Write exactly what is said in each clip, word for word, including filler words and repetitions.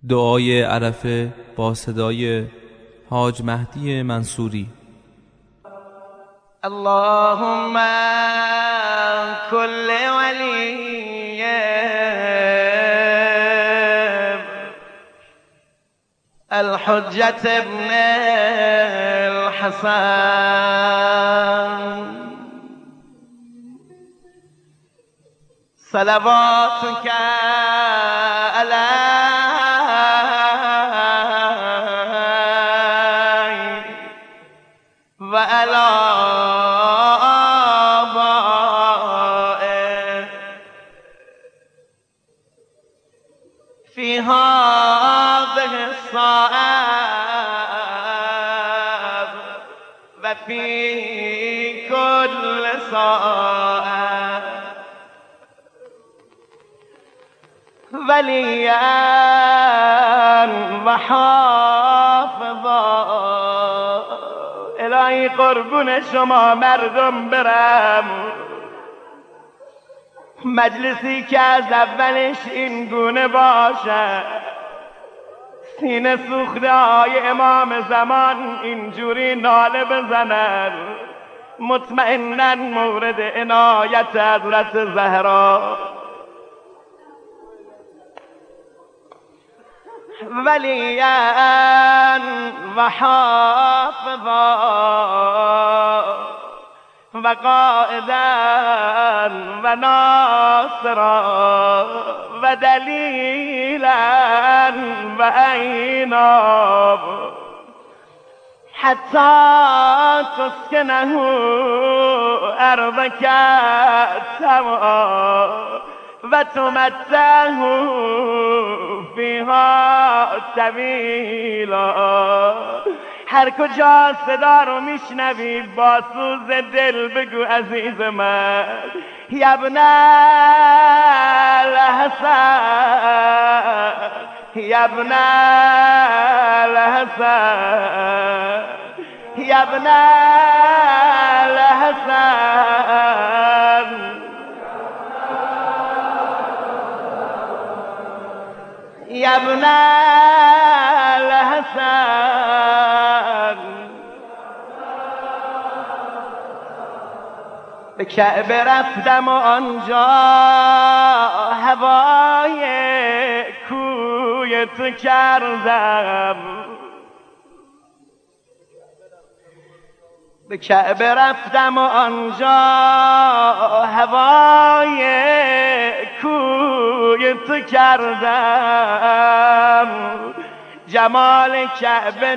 دعای عرفه با صدای حاج مهدی منصوری. اللهم كل ولي الحجة ابن الحسن صلواتك عليه وعلى آبائه في هذه الساعة وفي كل ساعة وليا وحافظا. الهی قربون شما مردم برم، مجلسی که از اولش این گونه باشه، سینه سوخته های امام زمان اینجوری ناله بزنن، مطمئناً مورد عنایت حضرت زهرا. وليا وحافظا وقائدا وناصرا ودليلا وعينا حتى تسكنه أرضك سوا وتمتعه فيها طويلا. هر کجا صدا رو میشنوی با سوز دل بگو عزیز من، یا ابن الحسن یا ابن الحسن یا ابن الحسن یا ابن الحسن. به کعبه رفتم و آنجا هوای کوی تو کردم، به کعبه رفتم و آنجا هوای کوی تو کردم، جمال کعبه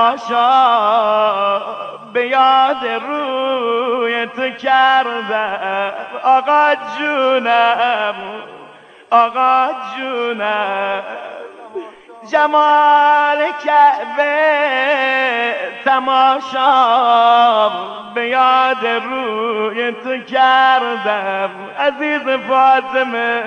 تماشا به یاد روی تو کردم. آقا جونم آقا جونم، جمال کعبه تماشا به یاد روی تو کردم. عزیز فاطمه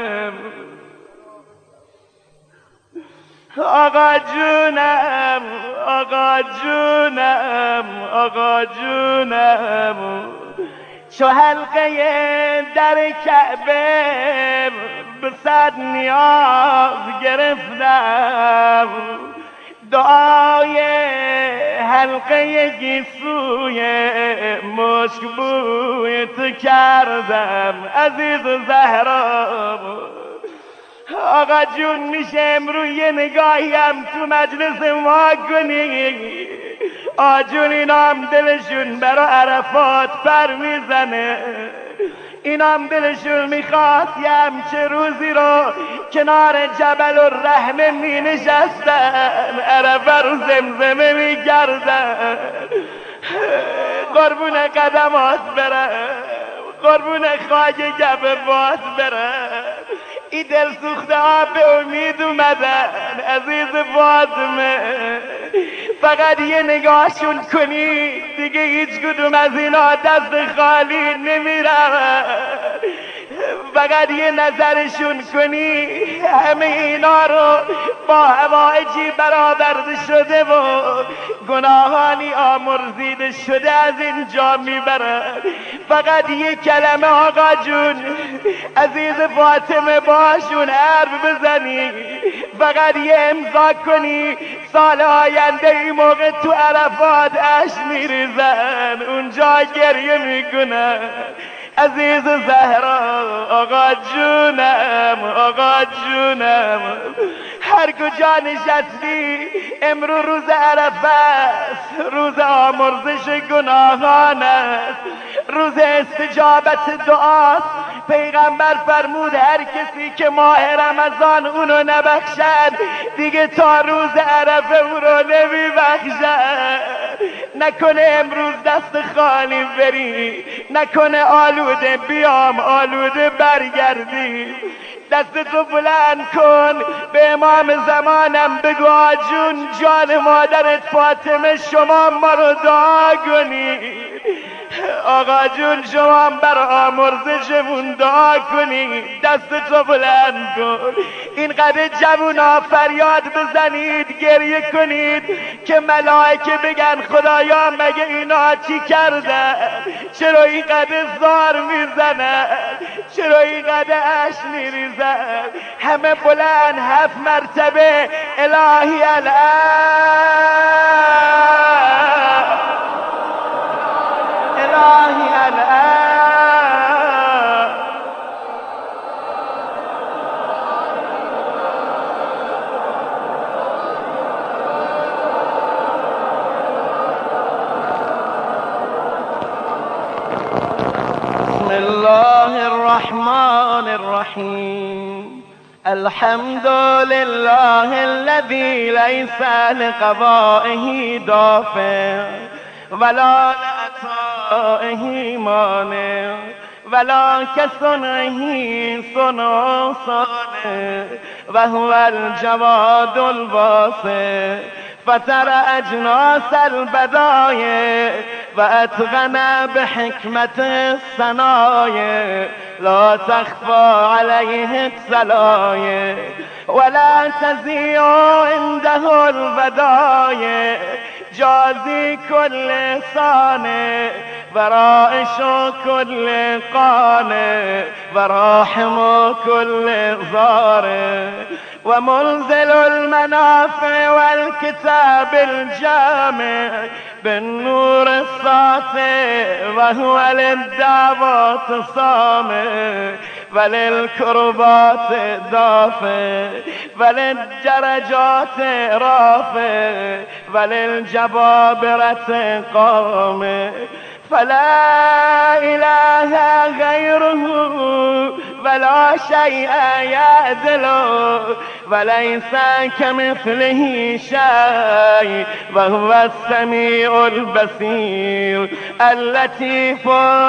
آقا جونم آقا جونم آقا جونم، چو حلقه در کعبه به صد نیاز گرفتم، دعای حلقه گیسوی مشک بوی تو کردم. عزیز زهرا آقا جون میشه امرو یه نگاهی هم تو مجلس ما کنی؟ آجون اینا هم دلشون برا عرفات پر میزنه، اینا هم دلشون میخواست یه همچه روزی رو کنار جبل الرحمه می نشستن، عرفه رو زمزمه میگردن. قربون قدمات برم، قربون خاک گبه‌بات برم، ای دل سوخته ها به امید اومدن. عزیز فاطمه فقط یه نگاهشون کنی دیگه هیچ کدوم از اینا دست خالی نمیرن. و فقط یه نظرشون کنی همه اینا رو با هوایجی برآورده شده و گناهانی آمرزیده شده از اینجا میبرن. فقط یه کلمه آقا جون عزیز فاطمه باشون حرف بزنی، فقط یه امضا کنی، سال آینده این موقع تو عرفات اشک میریزن، اونجا گریه میکنن. عزیز زهرا آقا جونم، آقا جونم، هر کجا نشستی امرو روز عرفه است، روز آمرزش گناهان است، روز استجابت دعاست. پیغمبر فرمود هر کسی که ماه رمضان اونو نبخشد دیگه تا روز عرفه او رو نمیبخشد. نکنه امروز دست خالی بری، نکنه آلوده بیام آلوده برگردی. دستتو بلند کن به امام زمانم بگو آجون جان مادرت فاطمه شما ما رو دعا کنی. آقا جون شما بر آمرزشمون دعا کنی. دستتو بلند کن. اینقدر جوونا فریاد بزنید گریه کنید که ملائکه بگن خدایا مگه اینا چی کردن، چرا اینقدر زار میزنن، چرا اینقدر اشک میریزن. همه بلند هفت مرتبه الهی الان، الهی الان. بسم الله الرحمن الرحیم. الحمد لله الذي ليس لقضائه دافع ولا لعطائه مانع ولا كصنعه صنع صانع وهو الجواد الواسع. فتر اجناس البدايع واتقن بحكمة الصنايع لا تخفى عليه الصلايع ولا تزيع عنده البدايع. جازي كل صانع ورائش كل قانع وراحم كل ضارع ومنزل المنافع والكتاب الجامع بالنور الساطع وهو للدعوات صامع وللكربات دافع وللدرجات رافع وللجبابرة قامع. فلا إله غيره ولا شيء يعدله وليس كمثله شيء وهو السميع البصير اللطيف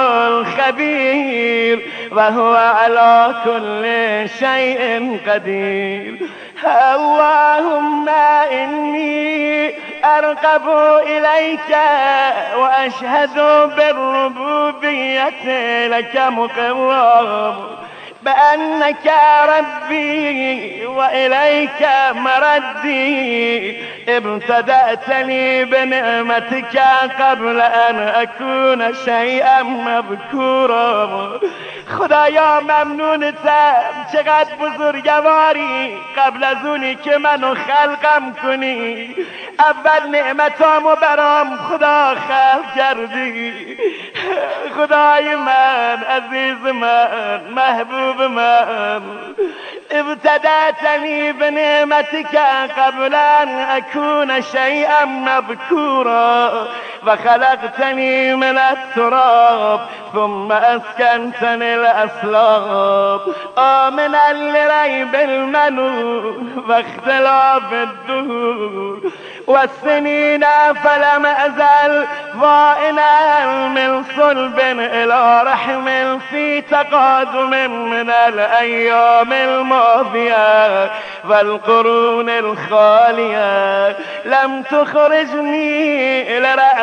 الخبير وهو على كل شيء قدير. اللهم إني أرقب إليك وأشهد بالربوبية لك مقرب بأنك ربي وإليك مردي. ابتدأتني بنعمتك قبل أن أكون شيئا مذكورا. خدایا ممنونتم چقدر بزرگواری، قبل از اونی که منو خلقم کنی اول نعمتامو برام خدا خلق کردی. خدای من، عزیز من، محبوب من، ابتدأتني بنعمتك قبل أن أكون شيئا مذكورا وخلقتني من التراب ثم أسكنتني الأسلاب آمنا لريب المنون واختلاف الدهور والسنين فلم أزل ضائنا من صلب إلى رحم في تقادم من الأيام الماضية والقرون الخالية. لم تخرجني لرأف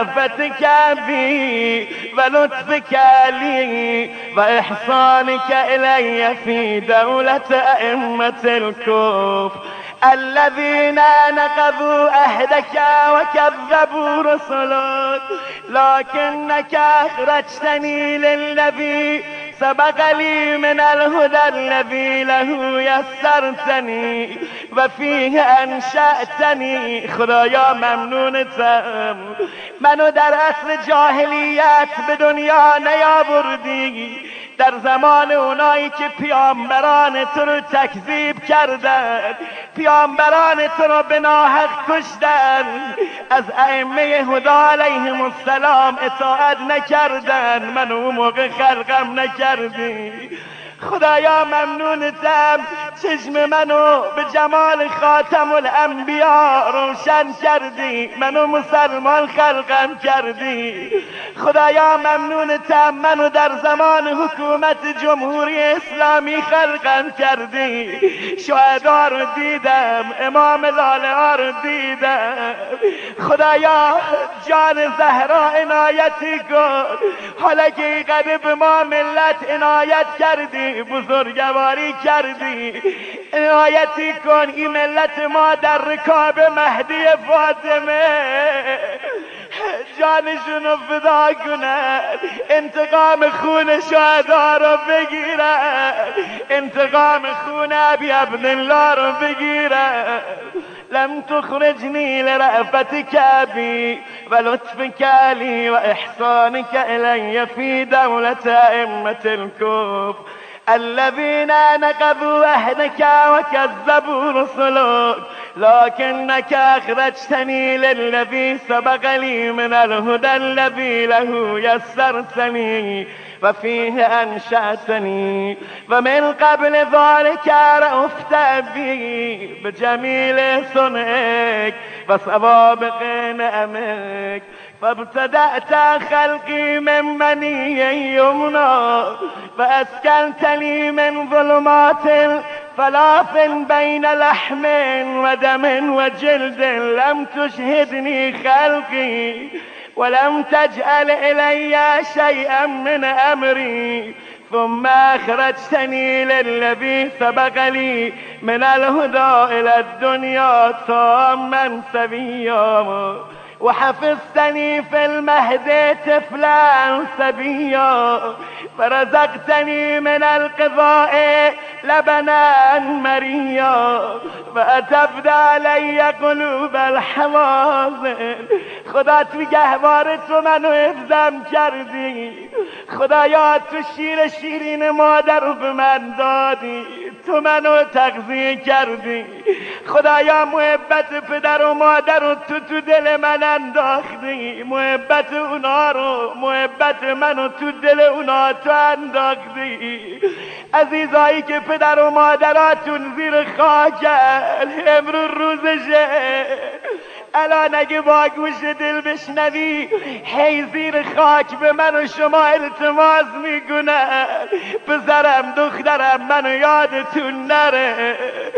لرأفتك بي ولطفك لي وإحسانك إلي في دولة أئمة الكفر الذين نقضوا عهدك وكذبوا رسلك، لكنك أخرجتني للذي سبق لي من الهدى الذي له يسرتنی و فیه انشأتنی. خدایا ممنونتم منو در عصر جاهلیت به دنیا نیاوردی، در زمان اونایی که پیامبران تو رو تکذیب کردن، پیامبران تو رو به ناحق کشتن، از ائمه هدا علیهم السلام اطاعت نکردن، منو اون موقع خلقم نکردی. خدایا ممنونتم چشم منو به جمال خاتم الانبیا روشن کردی، منو مسلمان خلقم کردی. خدایا ممنونتم منو در زمان حکومت جمهوری اسلامی خلقم کردی، شهدا رو دیدم، امام لاله ها رو دیدم. خدایا جان زهرا عنایتی کن، حالا که اینقدر به ما ملت عنایت کردی، بزرگواری کردی، عنایتی کن این ملت ما در رکاب مهدی فاطمه جانشونو فدا کنن، انتقام خون شهدا رو بگیرن، انتقام خون ابی عبدالله رو بگیرن. لم تخرجني لرأفتك بي ولطفك لي وإحسانك إلي في دولة أئمة الكفر الذين نقضوا عهدك وكذبوا رسلك، لكنك أخرجتني للذي سبق لي من الهدى الذي له يسرتني وفيه أنشأتني، ومن قبل ذلك رأفت بي بجميل صنعك وسوابق نعمك، فابتدأت خلقي من مني يمنى فأسكنتني من ظلمات فلاف بين لحم ودم وجلد، لم تشهدني خلقي ولم تجعل إلي شيئا من أمري، ثم أخرجتني للذي سبق لي من الهدى إلى الدنيا تاما سويا، وحفظتني في المهد طفلا سبيا، فرزقتني من القضاء لبنا مريا، فأتبت علي قلوب الحوازن. خدا تو گهوار تو منو حفظم کردی، خدایا تو شیر شیرین مادر رو به من دادی، تو منو تغذیه کردی. خدایا محبت پدر و مادر رو تو تو دل من انداختی، محبت اونا رو، محبت منو تو دل اونا تو انداختی. عزیزایی که پدر و مادراتون زیر خاکن امروز روزشه، الان اگه با گوش دل بشنوی هی زیر خاک به من و شما التماس میکنن، پسرم دخترم منو یادتون نره،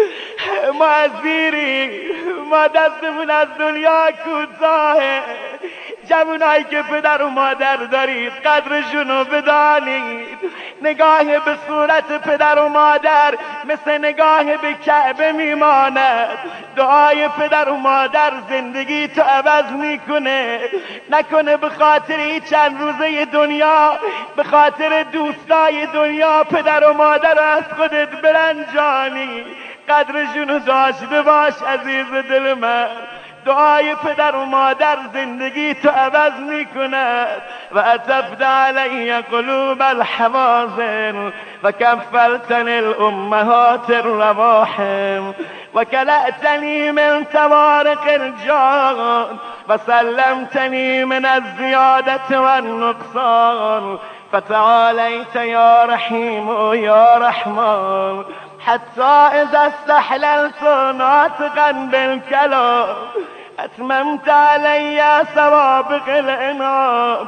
ما از زیری، ما دستمون از دنیا کوتاهه. جوانایی که پدر و مادر دارید قدرشونو بدانید، نگاه به صورت پدر و مادر مثل نگاه به کعبه میماند. دعای پدر و مادر زندگی تو عوض میکنه. نکنه به خاطر این چند روزه دنیا، به خاطر دوستای دنیا پدر و مادر از خودت برنجانی. قدرشونو داشته باش عزیز دل من. دعای پدر و مادر زندگی تو عوض میکند. و اتفت علی قلوب الحوازن و کفلتنی الامهات الرواحم و کلأتنی من توارق الجان و سلمتنی من الزیادت و النقصان. فتعالیت یا رحیم یا رحمان حتی اذا استحللت ناطقا بالكلام اتممت علی سوابق الانعام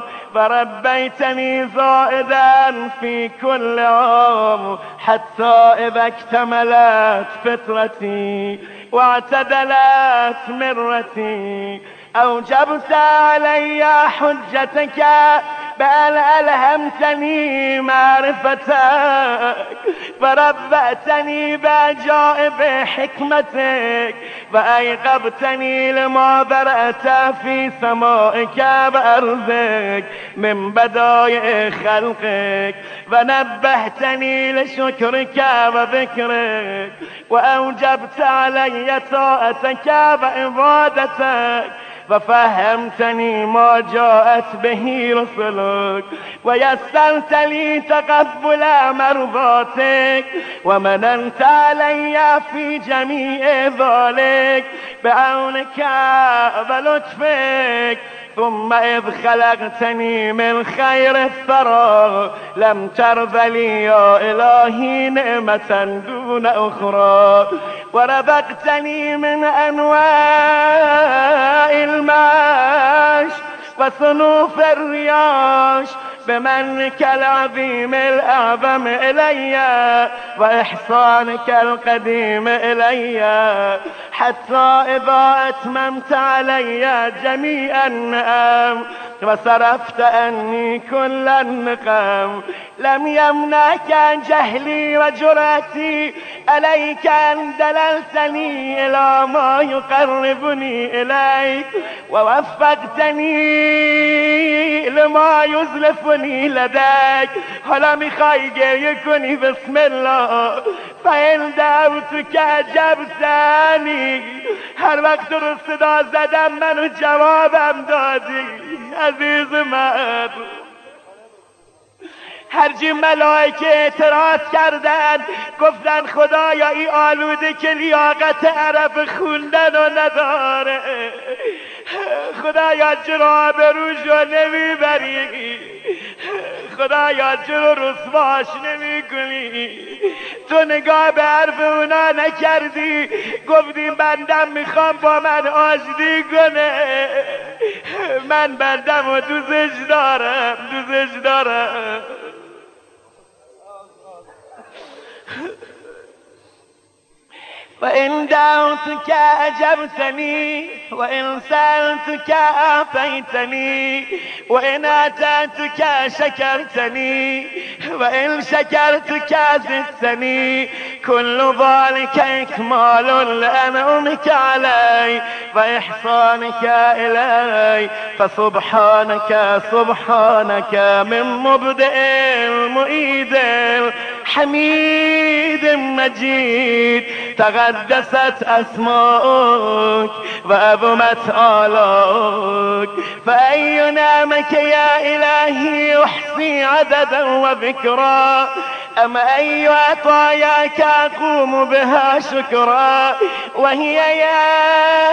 وربيتني زائدا في كل عام حتى اذا اكتملت فطرتي واعتدلت مرتي أوجبت علي حجتك بأن ألهمتني معرفتك فربأتني بعجائب حكمتك فأيقظتني لما برأت في سمائك وأرضك من بدايع خلقك فنبهتني لشكرك وذكرك وأوجبت علي طاعتك وعبادتك ففهمتني ما جاءت به رسلك ويسرت لي تقبل مرضاتك ومننت علي في جميع ذلك بعونك ولطفك ثم إذ خلقتني من خير الثرى لم ترض لي يا إلهي نعمة دون أخرى ورزقتني من أنواع المعاش وصنوف الرياش بمنك العظيم الأعظم إلي وإحسانك القديم إلي حتى إذا أتممت علي جميع النعم وصرفت عني كل النقم لم يمنعك جهلي وجرأتي عليك أن دللتني إلى ما يقربني إليك ووفقتني لما يزلفني لديك. حالا میخوای گریه کنی بسم الله. فإن دعوتك أجبتني، هر وقت رو صدا زدم منو جوابم دادی عزیز من. هرچی ملائکه اعتراض کردن گفتن خدایا این آلوده که لیاقت عرب خوندن رو نداره، خدایا چرا آبروشو نمیبری، خدایا چرا رسواش نمی کنی. تو نگاه به حرف اونا نکردی، گفتی بندم میخوام با من آشتی کنه. من بندم و دوزش دارم دوزش دارم. وإن دعوتك أجبتني، وإن سألتك أعطيتني، وإن أتيتك شكرتني، وإن شكرتك زدتني. كل ذلك إكمال لأنعمك علي وإحسانك إلي. فسبحانك سبحانك من مبدئ معيد حميد مجيد. تقدست أسماؤك وعظمت آلاؤك. فأي نعمك يا إلهي أحصي عددا وذكرا، أم أي عطاياك أقوم بها شكرا. وهي يا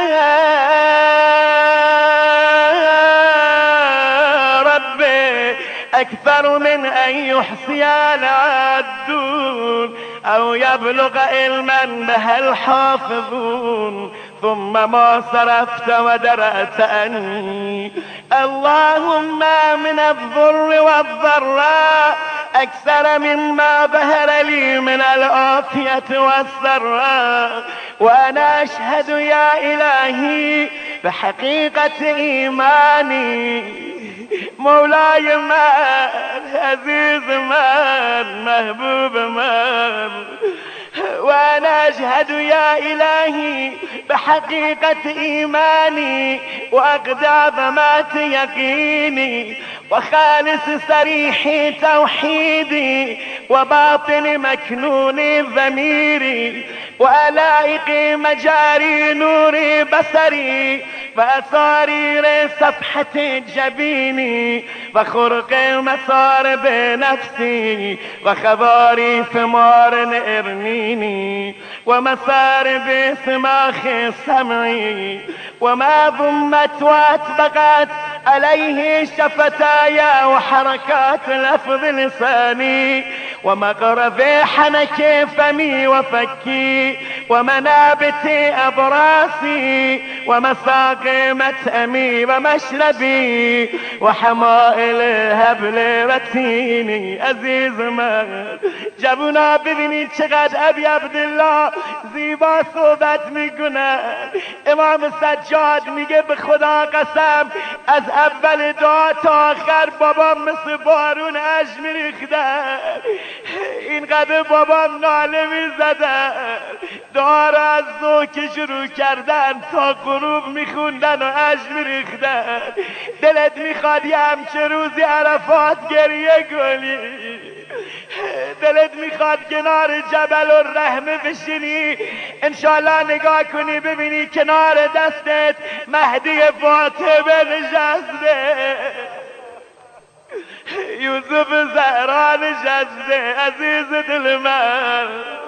ربي أكثر من أن يحصي العدون أو يبلغ علما بها الحافظون. ثم ما صرفت ودرأت عني اللهم من الضر والضراء أكثر مما ظهر لي من العافية والسراء. وأنا أشهد يا إلهي بحقيقة إيماني مولاي من عزيز من محبوب من. وأنا أشهد يا إلهي بحقيقة إيماني وأقد عظمات يقيني وخالص صريح توحيدي وباطن مكنون ضميري وألائق مجاري نور بصري وأسارير صفحة جبيني وخرق مصارب نفسي وخباري ثمار إرنيني ومصارب سماخ سمعي. وما ضمت واتبقت عليه شفتاي وحركات لفظ لساني ومقرب حنك فمي وفكي ومنابت أبراسي ومساقي متأمي ومشربي وحمائل هبل وتيني. عزیز من جوونا ببینید چقدر ابی عبدالله زیبا صحبت میکنه. امام سجاد میگه به خدا قسم از اول دعا تا آخر بابام مثل بارون اشک میریخته. اینقدر بابام ناله میزده، دعا را از ظهر که شروع کردن تا غروب میخوندن و اشک میریختن. دلت میخواد یه همچه روزی عرفات گریه کنی، دلت میخواد کنار جبل الرحمه بشینی انشالله نگاه کنی ببینی کنار دستت مهدی فاطمه نشسته، یوسف زهرا نشسته. عزیز دل من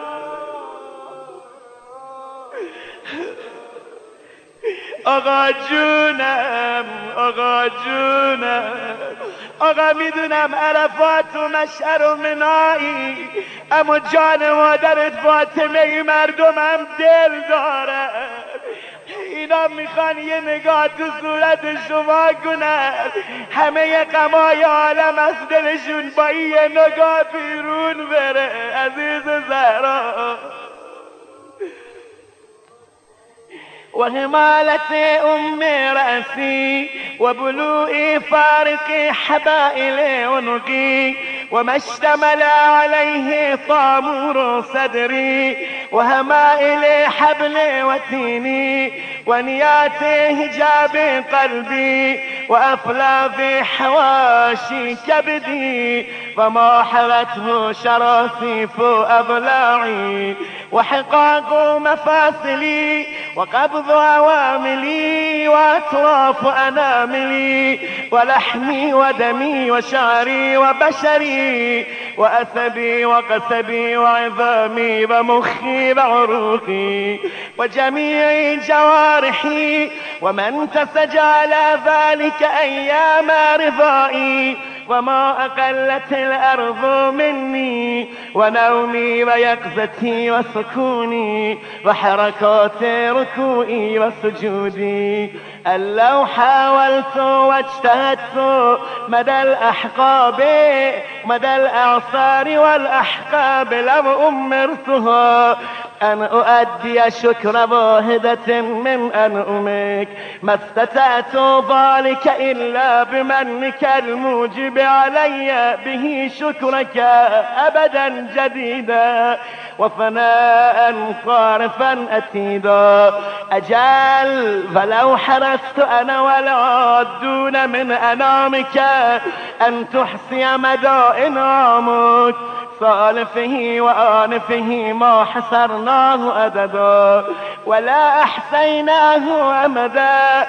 آقا جونم، آقا جونم، آقا میدونم عرفات و مشعر و منایی، اما جان مادرت فاطمه ای مردمم دل داره. اینا میخوان یه نگاه تو صورت شما کنن، همه غمای عالم از دلشون با این نگاه بیرون بره. عزیز زهرا وهمالة أم رأسي وبلوء فارق حبائل عنقي وما اشتمل عليه طامور صدري وهمائل حبل وتيني ونيات هجاب قلبي وأفلاف حواشي كبدي وما حرته شراثيف أضلاعي وحقاق مفاصلي وقبض عواملي وأطراف أناملي ولحمي ودمي وشعري وبشري وأسبي وقسبي وعظامي ومخي وعروقي وجميع جوارحي ومن تسج على ذلك أيام رضائي وما أقلت الأرض مني ونومي ويقظتي وسكوني وحركات ركوعي وسجودي. أن لو حاولت واجتهدت مدى الأحقاب مدى الأعصار والأحقاب لم أمرتها أن أؤدي شكر واحدة من أنعمك ما استطعت ذلك إلا بمنك الموجب علي به شكرك أبدا جديدا وفناء صارفا أتيدا. أجل فلو حرصت أنا والعادون من أنامك أن تحصي مدى إنعامك صالفه وآنفه ما حصرناه عددا ولا أحصيناه أمدا.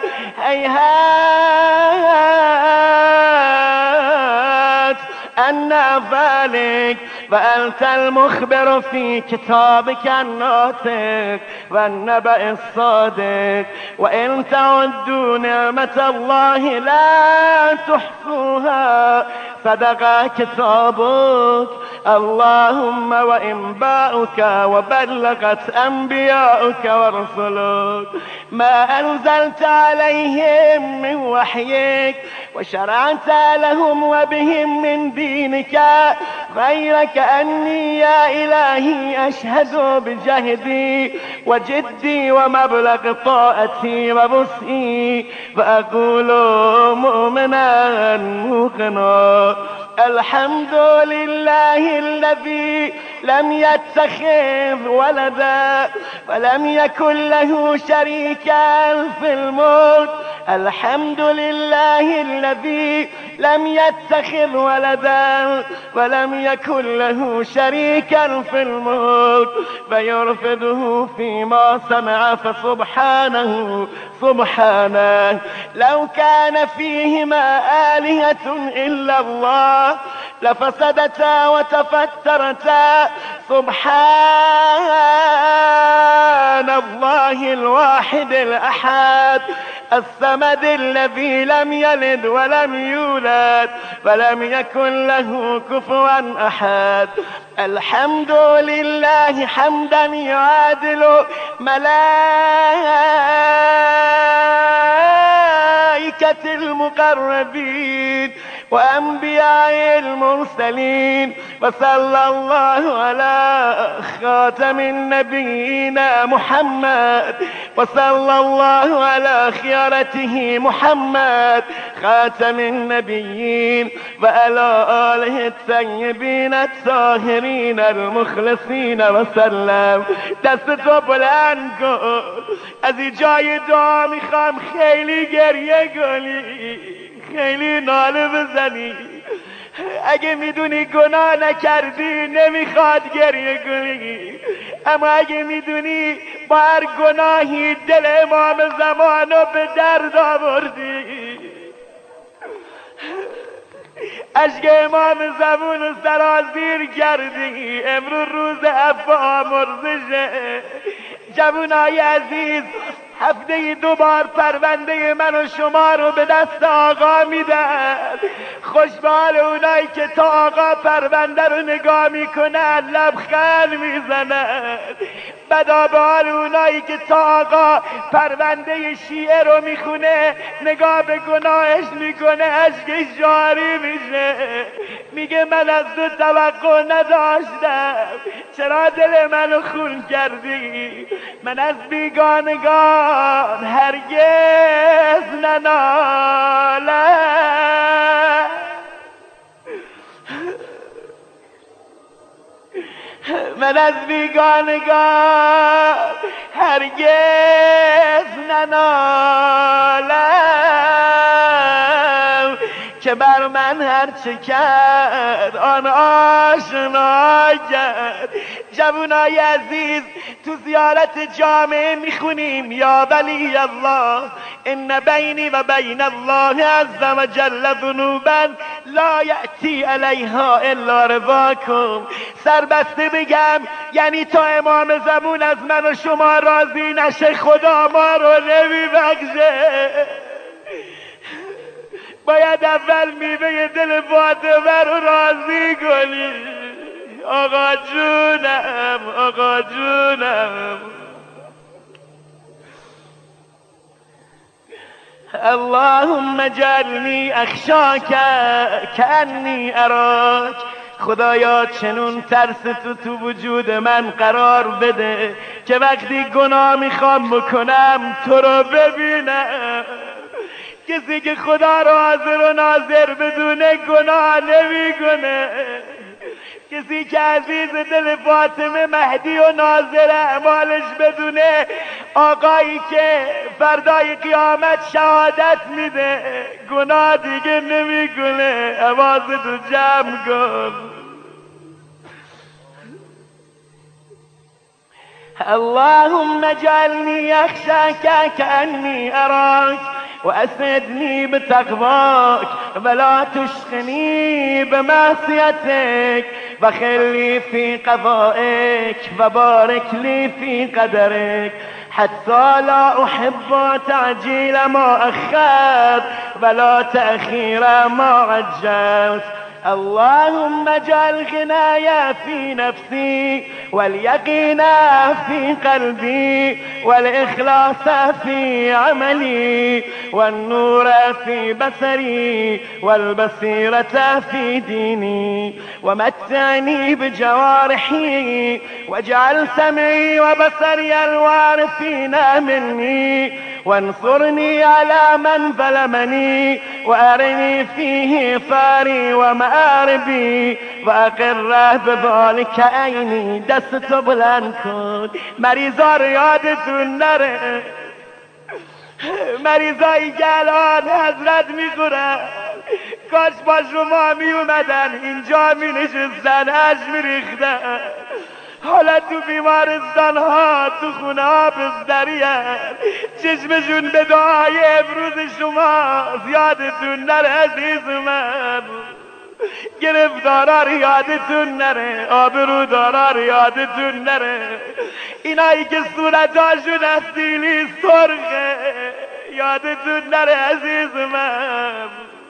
هيهات أن ذلك فأنت المخبر في كتابك الناطق والنبأ الصادق وإن تعدوا نعمة الله لا تحصوها صدق كتابك. اللهم وإنباؤك وبلغت أنبياؤك ورسلك ما أنزلت عليهم من وحيك وشرعت لهم وبهم من دينك غيرك أني يا إلهي أشهد بجهدي وجدي ومبلغ طاعتي ووسعي فأقول مؤمنا موقنا الحمد لله الذي لم يتخذ ولدا ولم يكن له شريكا في الملك. الحمد لله الذي لم يتخذ ولدا ولم يكن له شريكا في الملك فيرفضه فيما سمع فسبحانه سبحانه. لو كان فيهما آلهة إلا الله لفسدتا وتفترتا سبحان الله الواحد الأحد السميع الصمد الذي لم يلد ولم يولد ولم يكن له كفوا أحد. الحمد لله حمدا يعادل ملائكة المقربين وأنبياء المرسلين. وصلى الله على خاتم النبيين محمد، وصلى الله على خيارته محمد خاتم النبيين، وعلى آله الطيبين الطاهرين المخلصين وسلم. دستو بلند کن، از این جای دعا میخوام خیلی گریه کنی، خیلی ناله بزنی. اگه میدونی گناه نکردی نمیخواد گریه کنی، اما اگه میدونی با هر گناهی دل امام زمانو به درد آوردی، اشک امام زمانو سرازیر کردی، امروز روز عفو آمرزشه. جوانای عزیز، هفته دو بار پرونده من و شما رو به دست آقا میدن. خوشبال اونایی که تا آقا پرونده رو نگاه میکنن لبخند میزنن، بدابال اونایی که تا آقا پرونده شیعه رو میخونه نگاه به گناهش میکنه اشکش جاری میشه، میگه من از تو توقع نداشتم، چرا دل منو خون کردی؟ من از بیگانگان هرگز ننالم، من از بیگانگان هرگز ننالم، که بر من هر چه کرد آن آشنا کرد. جوانای عزیز، تو زیارت جامعه میخونیم یا ولی الله ان بینی و بین الله عز و جل ذنوبا لا یأتی علیها الا رضاکم. سربسته بگم یعنی تا امام زمان از من و شما راضی نشه خدا ما رو نمیبخشه. باید اول میوه دل فاطمه رو راضی کنی. آقا جونم، آقا جونم. اللهم اجعلنی اخشاک کأنی اراک. خدایا چنون ترس تو تو وجود من قرار بده که وقتی گناه میخوام بکنم تو رو ببینم. کسی که خدا رو حاضر و ناظر بدونه گناه نمیکنه. کسی که عزیز دل فاطمه مهدی و ناظر اعمالش بدونه آقایی که فردای قیامت شهادت میده گناه دیگه نمیکنه. حواستو جمع کن. اللهم اجعلنی اخشاک کأنی اراک واسعدنی بتقواک ولا تشقنی بمعصیتک وخلی فی قضائک وبارک لی فی قدرک حتی لا احب تعجیل ما اخرت ولا تأخیر ما عجلت. اللهم اجعل غناي في نفسي واليقين في قلبي والإخلاص في عملي والنور في بصري والبصيرة في ديني ومتعني بجوارحي واجعل سمعي وبصري الوارثين مني وانصرني على من ظلمني وأرني فيه فاري ومآربي وأقر بذلك عيني. دستو بلند کن. مریضا رو یادتون نره، مریضایی که الان حضرت میخورن کاش با شما می اومدن اینجا می نشستن اش می ریختن. حالا تو بیمارستان ها تو خونه ها بستری هست، چشمشون به دعای امروز شما زیادتون نره عزیز من. گرفتارا رو یادتون نره، آبرودارا رو یادتون نره، اینایی که صورتاشون از سیلی سرخه یادتون نره عزیز من.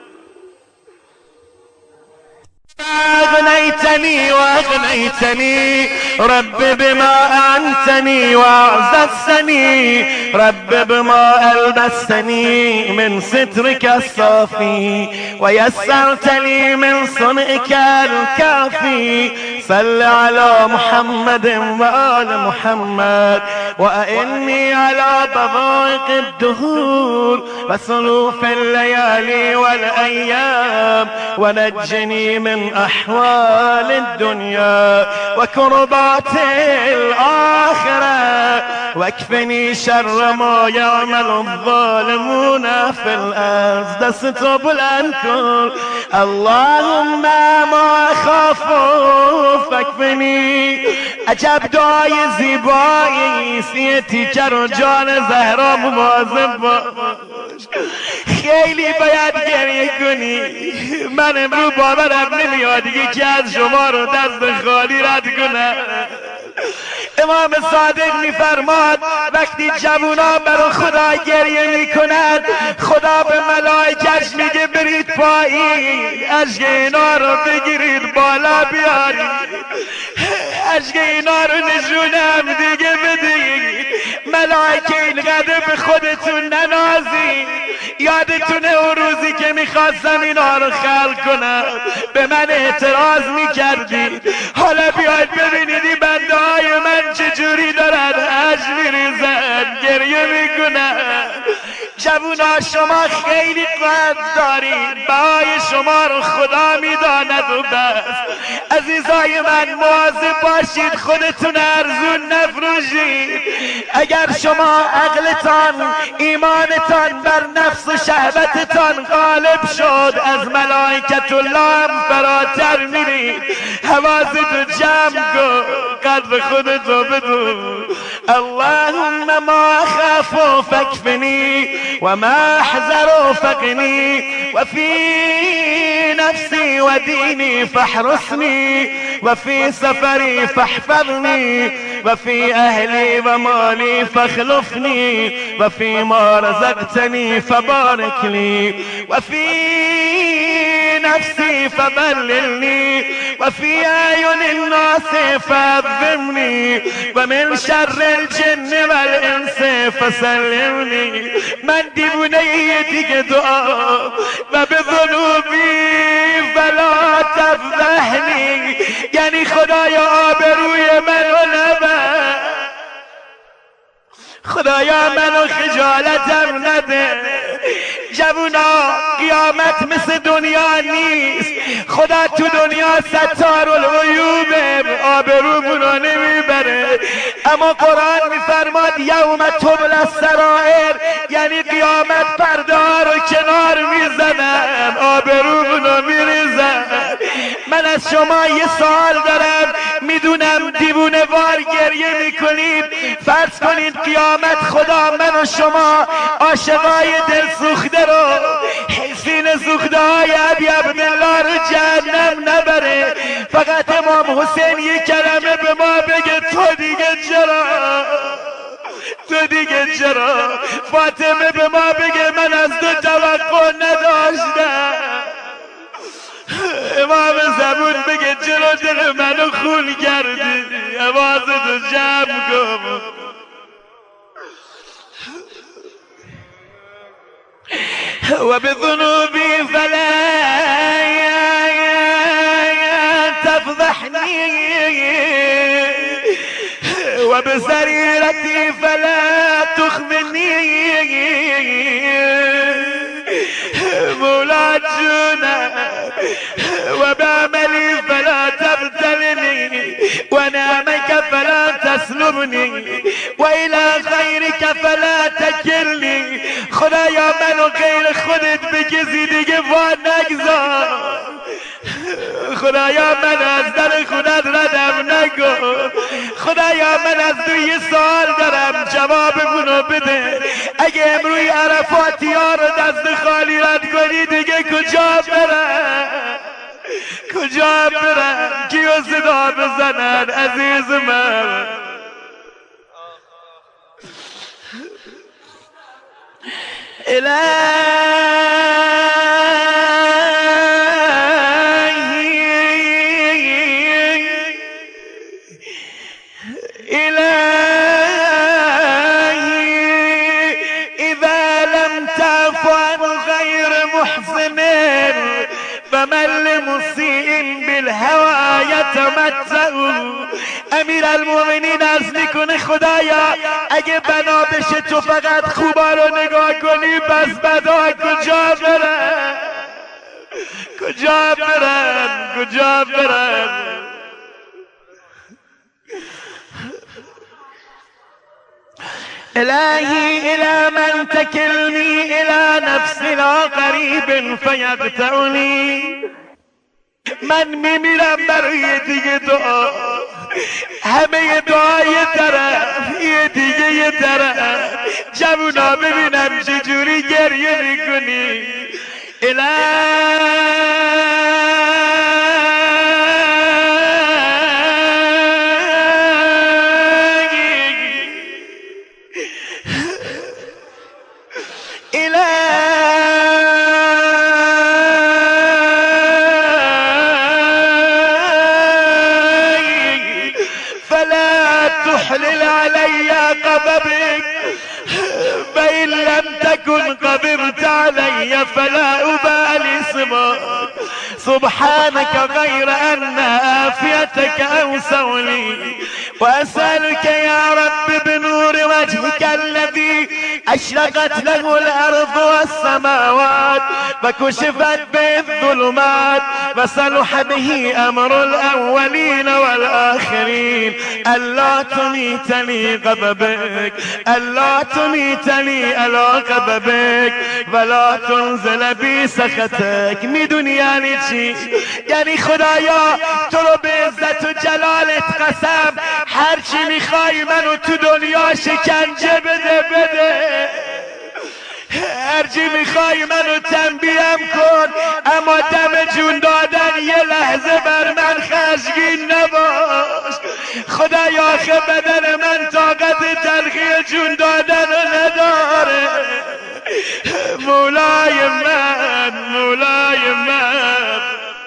أغنيتني وأغنيتني رب بما أعنتني وأعززتني رب بما ألبستني من سترك الصافي ويسرت لي من صنعك الكافي. صل على محمد وآل محمد وأعني على بضائق الدهور وصنوف الليالي والأيام ونجني من أحوال الدنيا وكربات الآخرة واكفني شر ما يعمل الظالمون في الأرض. دست بلند کن اللهم ما خافوا فاکفنی. عجب دعای زیبایی سی تیکر و جان زهرا مواظب باش. خیلی باید گریه کنی. من امرو باورم نمیاد یکی از شما رو دست خالی رد کنه. امام صادق میفرماد وقتی جوونا برای خدا گریه میکنند خدا به ملائکش میگه برید پایین اشک اینا رو بگیرید بالا بیارید، اشک اینا رو نشونم دیگه بدید. ملائکه اینقدر به خودتون ننازید. یادتونه اون روزی که میخواستم اینا رو خلق کنم به من اعتراض میکردید. حالا بیاید ببینید این بنده های من چجوری دارن اشک میریزن گریه میکنن. جوونا شما خیلی قدر دارید، بهای شما رو خدا میداند و بس. عزیزای من مواظب باشید خودتون ارزون نفروشید. اگر شما عقلتان ایمانتان بر نفس و شهوتتان غالب شد از ملائکت الله هم فراتر میرید. حواستو جمع کن قدر خودتو بدون. اللهم ما خافوا فاکفنی و ما احذروا فقنی و فی نفسی و دینی فاحرسنی و فی سفری فاحفظنی و فی اهلی و مالی فاخلفنی و فی ما رزقتنی فبارک لی و فی نفسی فبللنی و فی اعین الناس فعظمنی و من شر الجن والانس فسلمنی. من دیوونه یه دیگه دعا و به ذنوبی فلا تفضحنی، یعنی خدایا آبروی منو نبر، خدایا منو خجالتم نده. جوونا قیامت مثل دنیا نیست. خدا تو دنیا ستار العیوبه آبرومونو نمیبره، اما قرآن میفرماد یوم تبلی السرائر، یعنی قیامت پرده ها رو کنار میزنن آبرومونو میریزن. من از شما یه سوال دارم، میدونم دیوونه وار گریه میکنید. فرض کنید قیامت خدا من و شما عاشقای دل سوخته رو حسین سوخته های ابی عبدالله رو جهنم نبره، فقط امام حسین یک کلمه به ما بگه تو دیگه چرا، تو دیگه چرا. فاطمه به ما بگه من از تو توقع نداشتم. امام زبون بگه چرا دل منو خون کردی. حواستو جمع کن. و بذنوبی فلا تفضحنی و بسریرتی فلا تخمنی. مولا جونه و بعملی فلا تبتلنی و نعمك فلا تسلبنی و الى خیرك فلا تکلنی. خدایا منو غیر خودت به کسی دیگه وا نگذار. خدایا من از در خودت ردم نکن. خدایا من از تو یه سوال دارم جوابمونو بده. اگه امروی عرفاتی ها رو دست خالی رد کنی دیگه کجا برم، کجا برم، کیو صدا بزنن عزیز من. إلهي إلهي إذا لم تعف عن غير محسن فمن لمسيء بالهوى يتمتع. امیر المؤمنین از میکنه خدایا اگه بنا بشه تو فقط خوبا رو نگاه کنی پس بدا کجا برن کجا برن کجا برن. إلهي إلى من تكلني إلى نفسي لا قريب فيقطعني. من میمیرم برای دیگه دعا، همه دعا یه طرف یه دیگه یه طرف. جوونا ببینم چجوری گریه میکنی. تحلل علي غضبك فإن لم تكن قدرت علي فلا أبالي صباك. سبحانك غير أن عافيتك أوسع لي وأسألك يا رب بنور وجهك الذي أشرقت له الأرض والسماوات فكشفت به الظلمات وصلح به أمر الأولين والآخرين ألا تميتني غضبك ألا تميتني على غضبك ولا تنزل بي سخطك. میدونی یعنی چی؟ یعنی خدایا تو رو به عزت و جلالت قسم هر چی میخوای منو تو دنیا شکنجه بده بده، هر چی میخوای منو تنبیهم کن، اما دم جون دادن یه لحظه بر من خشمگین نباش. خدایا آخه بدن من طاقت تلخی جون دادن رو نداره. مولای من مولای من.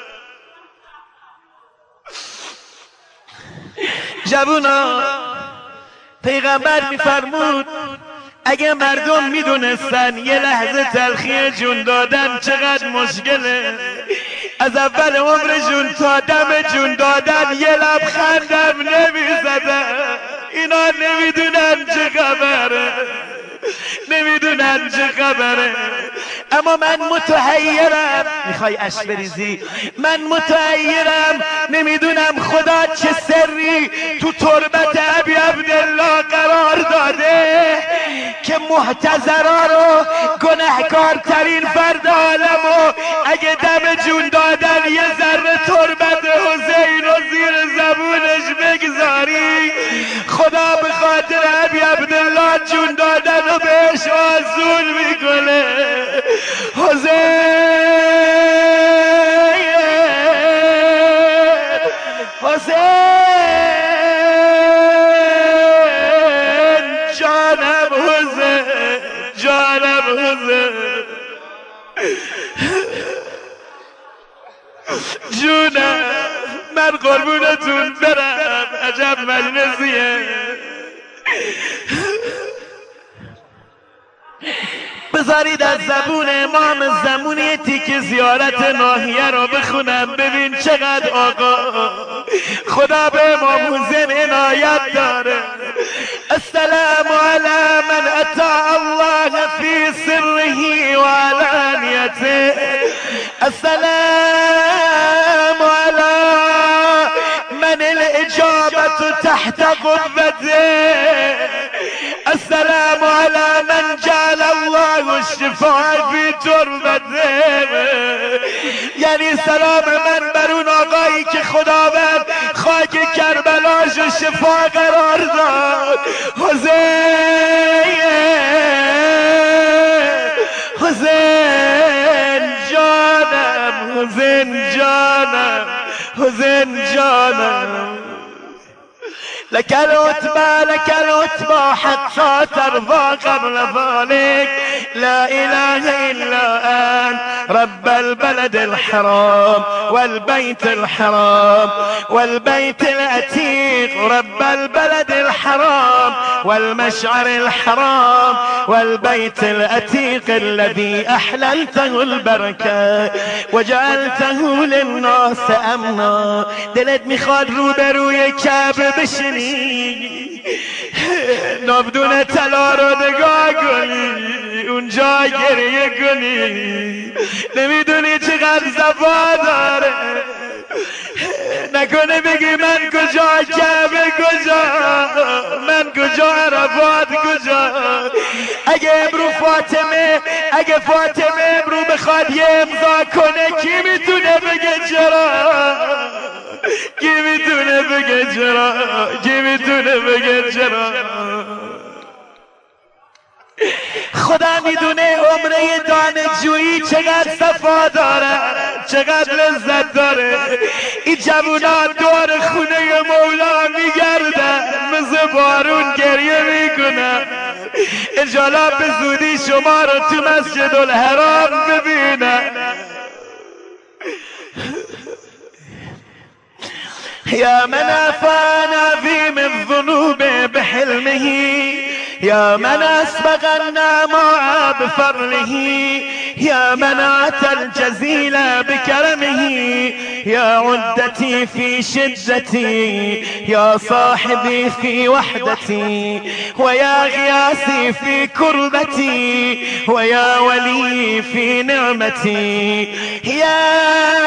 جوونا پیغمبر میفرمود اگه مردم میدونستن یه لحظه تلخی جون دادن چقدر مشکله، از اول عمرشون تا دم جون دادن یه لبخندم نمیزدن. اینا نمیدونن چه خبره، نمیدونن چه خبره. اما من متحیرم. میخوای اش بریزی؟ من متحیرم، نمیدونم خدا چه سری تو تربت ابی عبدالله قرار داده که محتضرا رو گنهکارترین فرد عالمو اگه دم جون دادن یه ذره تربت حسین رو زیر زبونش بگذاری، خدا به خاطر ابی عبدالله جون دادن رو بهش آسون میکنه. حسین حسین جانم حسین جانم حسین جونم من قربونتون برم. عجب مجلسیه. بذارید از زبون امام زمونی تیک زیارت ناحیه رو بخونم ببین چقدر آقا خدا به امام حسین عنایت داره. السلام علی من اطاع الله فی سره و علانیته. السلام علی من الاجابة تحت قبته. السلام على من جعل الله الشفاء في تربته. یعنی سلام من بر اون آقایی که خداوند خاک کربلاش و شفا قرار داد. حسین حسین جانم حسین جانم حسین جانم. لك العتبى لك العتبى حتى ترضى قبل ذلك. لا إله إلا أنت رب البلد الحرام والبيت الحرام والبيت العتيق، رب البلد الحرام والمشعر الحرام والبيت العتيق الذي أحللته البركة وجعلته للناس أمنا. دلت میخواد روبروی کعبه بشینی، نابدون طلا رو نگاه کنی، اونجا گریه کنی، نمیدونی چقدر زفا داره. نکنه بگی من کجا کعبه کجا، من کجا عرفات کجا. اگه امرو فاطمه اگه فاطمه امرو بخواد یه امضا کنه کی میتونه بگه چرا؟ کی میتونه بگه چرا؟ کی میتونه بگه چرا؟ خدا میدونه عمره دانشجویی چقدر صفا داره، چقدر لذت داره. این جوونا دور خونه مولا میگردن، مثل بارون گریه میکنن. انشالله به زودی شما رو تو مسجد الحرام ببینن. يا من عفانا في من ذنوب بحلمه، يا من أسبغ النعماء بفضله، يا من أتى الجزيل بكرمه، يا عدتي في شدتي، يا صاحبي في وحدتي، ويا غياثي في كربتي، ويا ولي في نعمتي. يا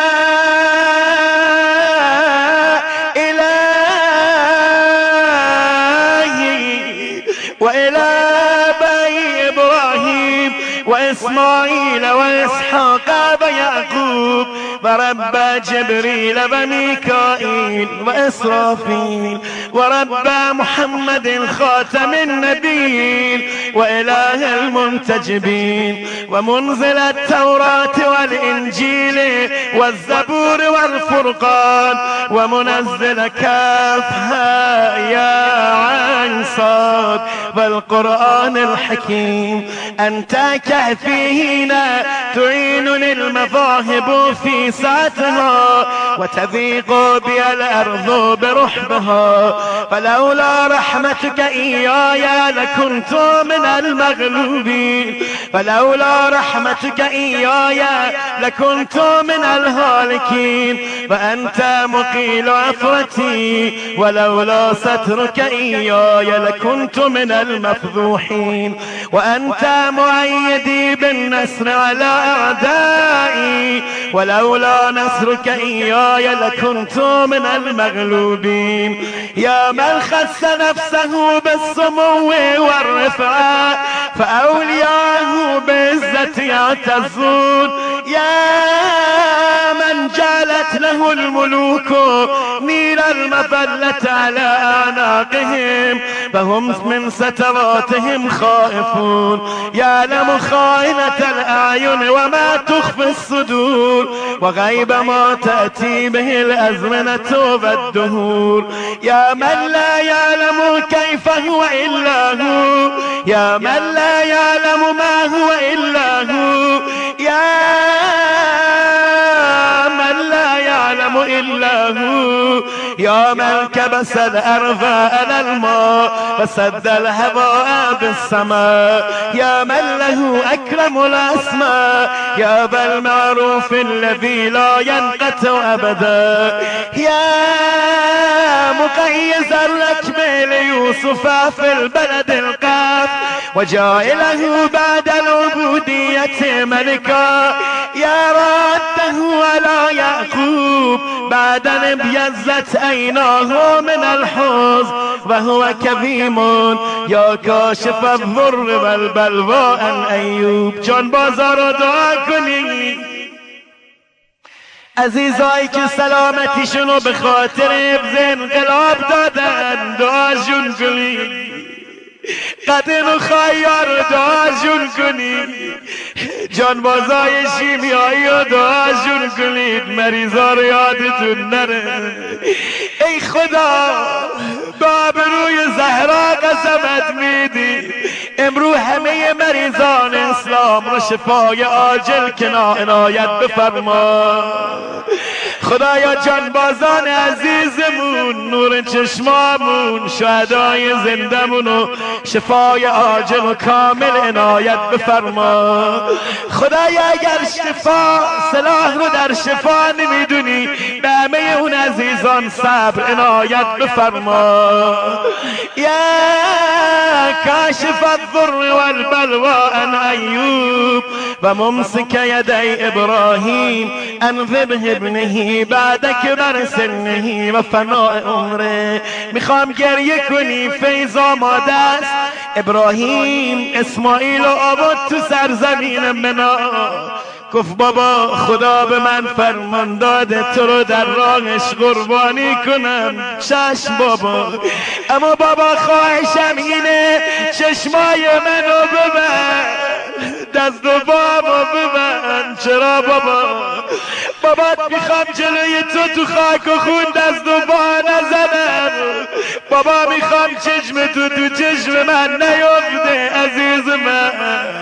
وإلى أبي إبراهيم وإسماعيل وإسحاق ويعقوب ورب جبريل وميكائيل وإسرافيل ورب محمد خاتم النبيين وإله المنتجبين ومنزل التوراة والإنجيل والزبور والفرقان ومنزل كافها يا عين صاد والقرآن الحكيم. أنت كهفينا تعينني المذاهب في ساعتها وتضيق بي الأرض برحبها، فلولا رحمتك إياي لكنت من المغلوبين، فلولا رحمتك إياي لكنت من الهالكين، وأنت مقيل عفرتي ولولا سترك إياي لكنت من المفضوحين، وأنت معيدي بالنصر على أعدائي ولولا نصرك إياي لكنت من المغلوبين. يا من خص نفسه بالسمو والرفعة فأولياءه بعزة يعتزون، يا من جعلت له الملوك نيل المذلة على أعناقهم فهم من ستراتهم خائفون، يعلم خائنة الأعين وما تخفي الصدور وغيب ما تأتي به الأزمنة والدهور. يا من لا يعلم كيف هو إلا هو، يا من لا يعلم ما هو إلا هو، يا من لا يعلم إلا هو، يا من كبس الأرض على الماء فسد الهواء بالسماء، يا من له أكرم الأسماء، يا ذا المعروف الذي لا ينقطع أبدا، يا مقيز الركب ليوسف في البلد القاف وجائله بعد العبودية ملكا، يا راده على يعقوب بعد أن ابيزت عيناه من الحزن وهو كظيم، يا كاشف الضر والبلوى عن أيوب. جان بازار دعا کنی عزیزایی که سلامتیشونو به خاطر حفظ انقلاب دادن، دعاشون کنی. قدن و خیار دعاشون کنید، جانبازای شیمیایی رو دعاشون کنید، مریضا رو یادتون نره. ای خدا به آبروی زهرا قسمت میدی امرو همه مریضان اسلام رو شفای عاجل کنا عنایت بفرما. خدایا جانبازان عزیزمون، نور چشمامون، شهدای زندمون و شفای عاجل و کامل عنایت بفرما. خدایا اگر شفا صلاح رو در شفا نمیدونی به همه اون عزیزان صبر عنایت بفرما. یا کاشف الضر والبلوى عن ایوب و ممسک یدی ابراهیم ان ذبح ابنه بعد کبر سنه و فناء عمره. میخوام گریه کنی، فیض آماده است. ابراهیم اسماعیل و آورد تو سرزمین منا، گفت بابا خدا به من فرمان داده تو رو در راهش قربانی کنم. چشم بابا، اما بابا خواهشم اینه چشمای منو ببند، دست و بابا ببند. چرا بابا؟ بابات میخوام جلوی تو تو خاک و خون دست و با نزنم. بابا میخوام چشم تو تو چشم من نیفته عزیز من.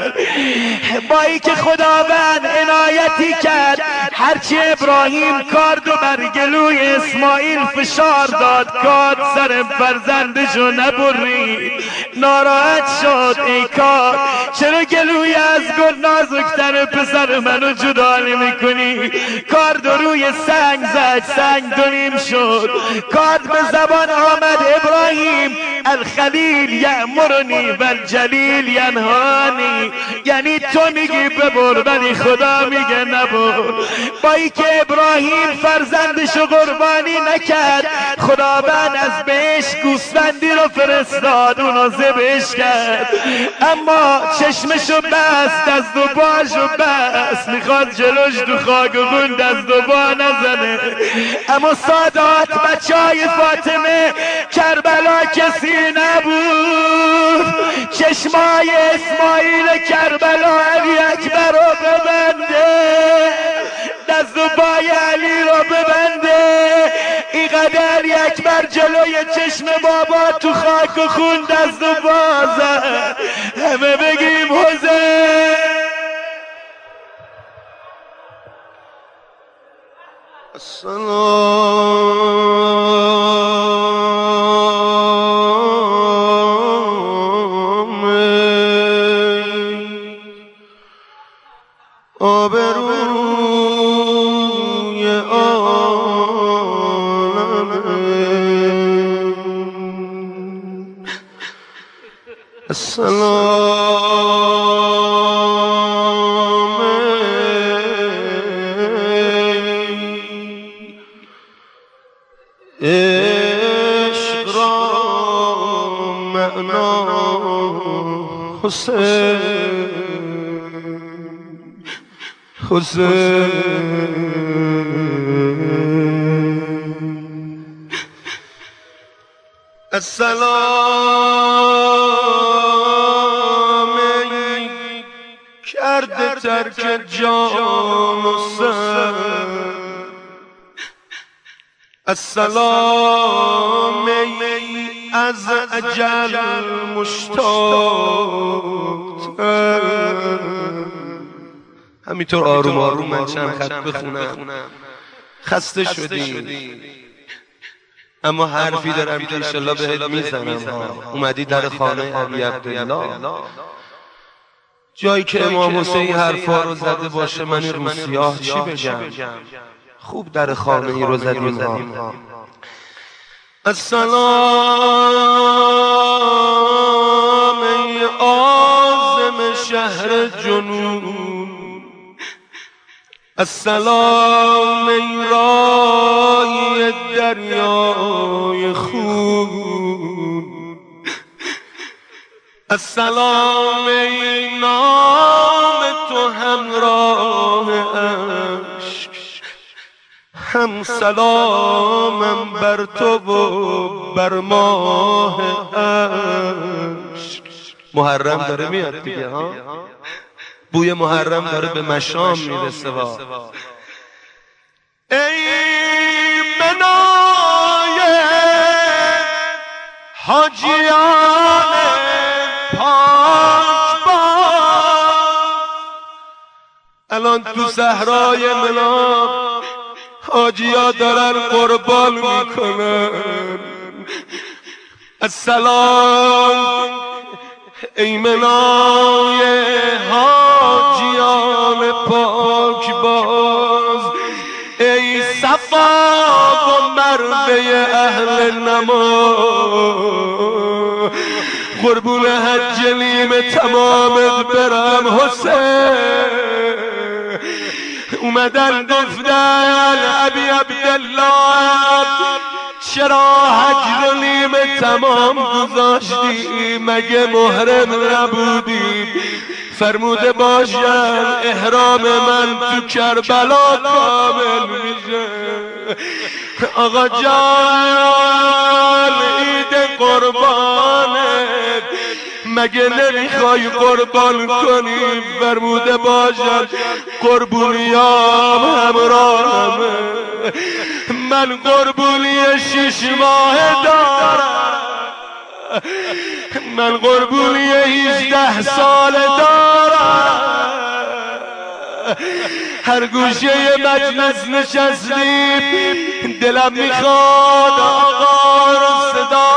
با ای که خداوند عنایتی کرد هرچی ابراهیم کارد و بر گلوی اسماعیل فشار داد کار سر فرزندشو نبرید، ناراحت شد. ای کار چرا گلوی از گل نازکتر پسر منو جدا نمی کنی؟ کارد روی سنگ زد، سنگ دونیم شد. کارد به زبان آمد ابراهیم الخلیل یأمرنی و الجلیل ینهانی، یعنی تو میگی ببر ولی خدا میگه نبر. با ای که ابراهیم فرزندشو قربانی نکرد خداوند از بهش گوسفندی رو فرستاد اونو ذبحش کرد، اما چشمشو بست، دست و پاشو بست، میخواد جلوش تو خاک و خون دست و پا نزنه. اما سادات بچهای فاطمه کربلا کسی نبود. چشمای اسماعیل کربلا علی اکبر رو ببنده، دست و پای علی رو ببنده. اینقدر علی اکبر جلوی چشم بابا تو خاک و خون دست و پا زد. همه بگیم حسین. السلام آبروی عالم. السلام عشق را معنا حسین حسین. السلام کرده ترک جان و سر. السلام از اجل مشتاق. همینطور آروم آروم من چند خط بخونم. خسته شدی اما حرفی دارم که انشالله بهت میزنم. اومدی در خانه علی عبدالله، جایی که امام حسین حرفا رو زده باشه من این روسیاه چی بگم؟ خوب در خانه ای رو زدیم ها. السلام ای عازم شهر جنون. السلام ای راهی دریای خون. السلام ای نام تو همراه عشق. هم سلامم بر تو و بر ماه عشق. محرم داره میاد دیگه ها، بوی محرم داره به مشام میرسه. وا ای منای حاجیان پاک با الان تو صحرای مناب حاجیا دارن قربان میکنن. السلام ای منای حاجیان پاک باز، ای صفا و مرده اهل نما، قربون حج نیم تمامت برم حسین. اومدن گفتن ابی عبدالله چرا حج رو نیم تمام گذاشتی، مگه محرم نبودی؟ فرموده باشن احرام من تو کربلا کامل میشه. آقا جان عید قربانت مگه نمیخوای قربان کنی؟ فرموده باشن قربونیام همراهمه، من قربونی شش ماه دارم، من قربونی هجده سال دارم. هر گوشه مجلس نشستیم دلم میخواد آقا رو صدا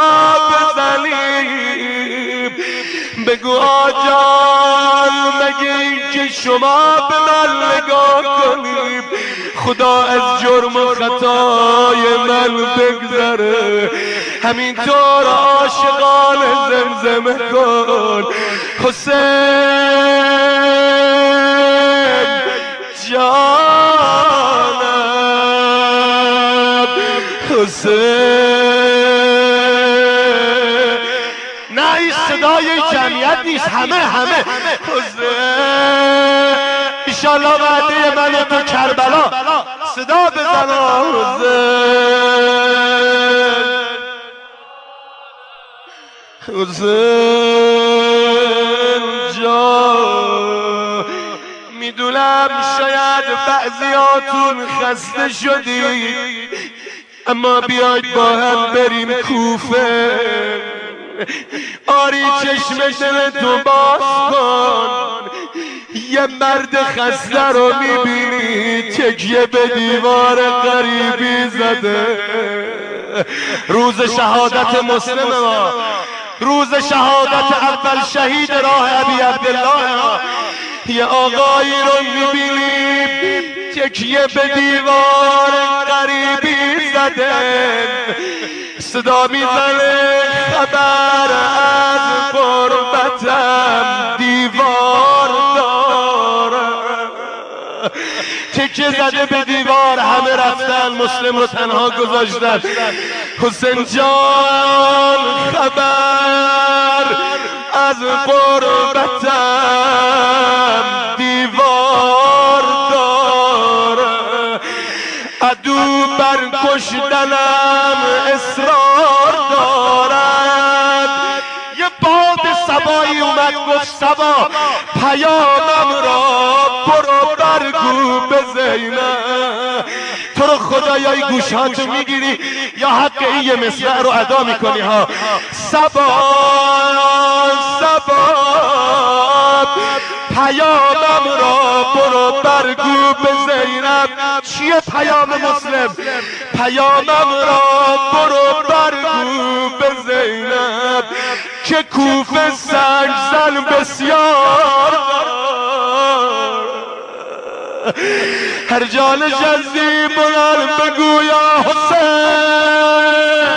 بزنیم، بگو آجان مگه این که شما به من نگاه کنیم خدا از جرم و خطای من بگذره. همینطور عاشقان زمزمه کن حسین جانم، حسین. نه این صدای جمعیت نیست، همه همه حسین. ایشالله وعده منو تو کربلا صدا بزن حسین. حسین جان میدونم شاید بعضیاتون خسته شدی، اما بیاید با هم بریم کوفه. آری چشم دلتو باز کن، یه مرد خسته رو میبینی تکیه به دیوار غریبی زده. روز شهادت مسلم ما، روز شهادت اول شهید راه ابی عبدالله، یه آقایی رو میبینی تکیه به دیوار غریبی زده، صدا میزنه خبر از غربتم دیوار دارم. تکیه زده به دیوار، همه رفتن، مسلم رو تنها گذاشتن. حسین جان خبر از غربتم دیوار داره، عدو بر کشتنم اصرار دارد. یه باد سبایی اومد گفت سبا پیامم را برو برگو به زینب. تو رو خدایای گوشاتو میگیری یا حق این یه مصرع رو ادا میکنی ها؟ سبا سبا پیامم را برو برگو به زینب. چیه پیام مسلم؟ پیامم را برو برگو به زینب که کوفه سنگ زن بسیار، هر جان جزی بلند بگو یا حسین.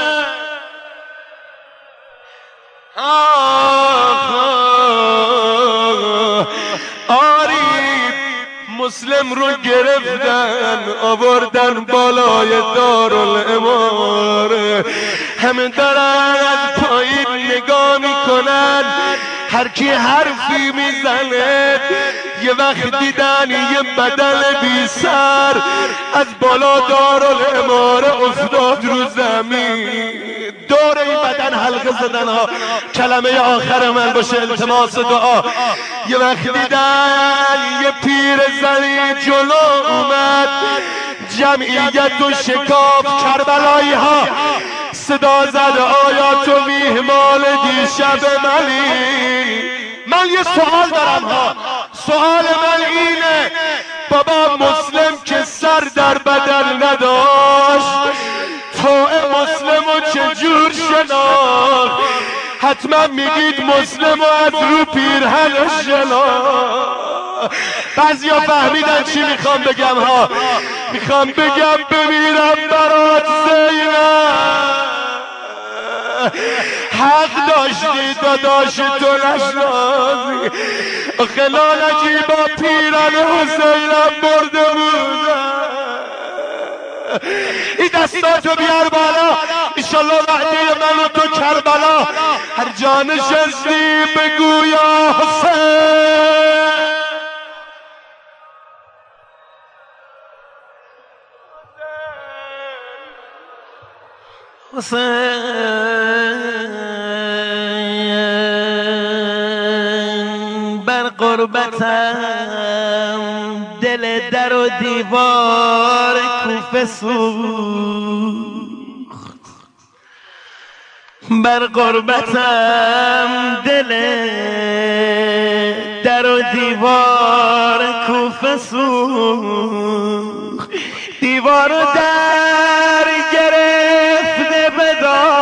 آری مسلم رو گرفتن آوردن بالای دارالاماره، همه دارن از پایین نگاه میکنن، هر کی حرفی میزنه یه وقت دیدن یه بدن بی سر از بالا دارالاماره افتاد رو زمین. دور این بدن حلقه زدن ها، کلمه آخر من باشه التماس دعا. یه وقت دیدن یه پیر زنی جلو اومد، جمعیت و شکاف کربلایی ها صدا زد آیا تو میهمان دیشب منی؟ من یه سوال دارم ها، سوال من اینه بابا مسلم که سر در بدن نداشت توء مسلم و چجور شناخت؟ حتما میگید مسلم و از رو پیرهن شناخت. بعضی ها فهمیدن چی میخوام بگم ها، میخوام بگم بمیرم برات زینب، حق داشتی داداش تو نشناسی. خلالکی با پیران حسینم برده بودم. این دستاتو بیار بالا، انشالله وحده من و تو کربلا، هر جا نشستی بگو یا حسین. حسین بر قربتم دل در و دیوار کوفه سوخت، بر قربتم دل در و دیوار کوفه سوخت، دیوار و در گرفته به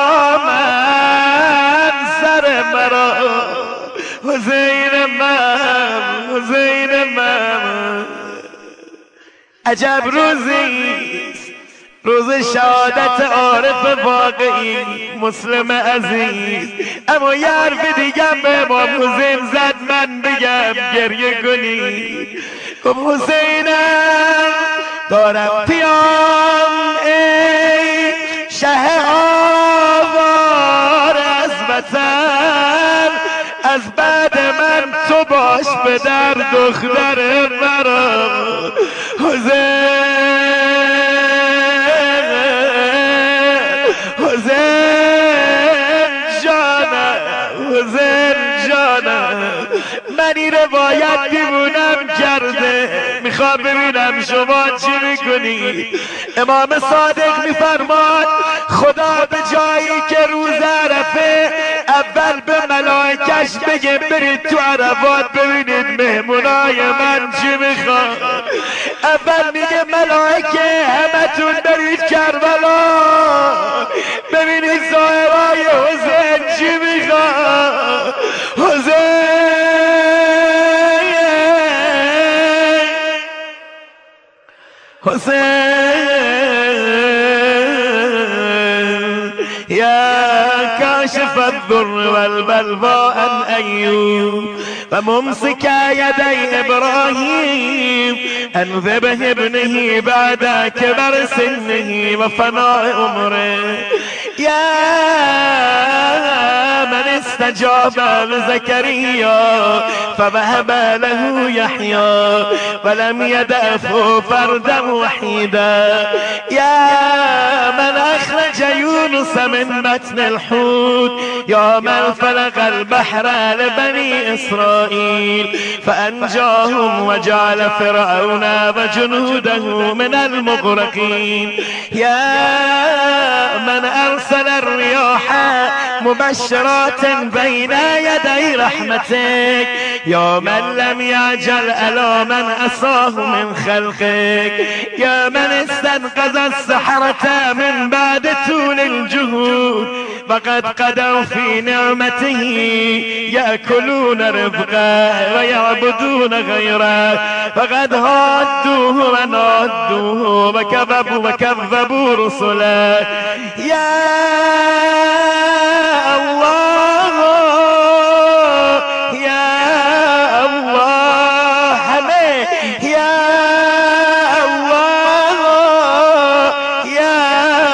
دامن سر مرا حسین من، حسین من. عجب روزیست، روز شهادت عارف واقعی مسلم عزیز. اما یه حرف دیگم به امام حسین زد من بگم گریه کنی. خب حسینم دارم پیام ای شه آوار از وطن، از بعد من تو باش به در دختر مرا حسین. حسین جانم، حسین جانم، من این روایت دیوونم کرده، میخوام ببینم شما چی میکنی. امام صادق میفرماد خدا به جایی که روز عرفه اول به ملائکش بگه برید تو عرفات ببینید مهمونای من چی میخوان. اول میگه ملائکه همتون برید کربلا ببینید ظاهرای حسین چی میخوان. حسین حسين يا كاشف الضر والبلوى عن أيوب وممسك يدي إبراهيم عن ذبح ابنه بعد كبر سنه وفناء عمره. يا من استجاب لزكريا فوهب له يحيى ولم يدعه فردا وحيدا. يا من أخرج يونس من بطن الحوت، يا من فلق البحر لبني إسرائيل فأنجاهم وجعل فرعون وجنوده من المغرقين. يا من أرسل الرياح مبشرات بين يدي رحمتك، يا من لم يعجل على من أساه من خلقك، يا من استنقذ السحرة من بعد طول الجهود فقد قدوا في نعمته يأكلون رزقه ويعبدون غيره فقد هادوه ونادوه وكذبوا وكذبوا رسله. يا الله يا الله حمي يا الله يا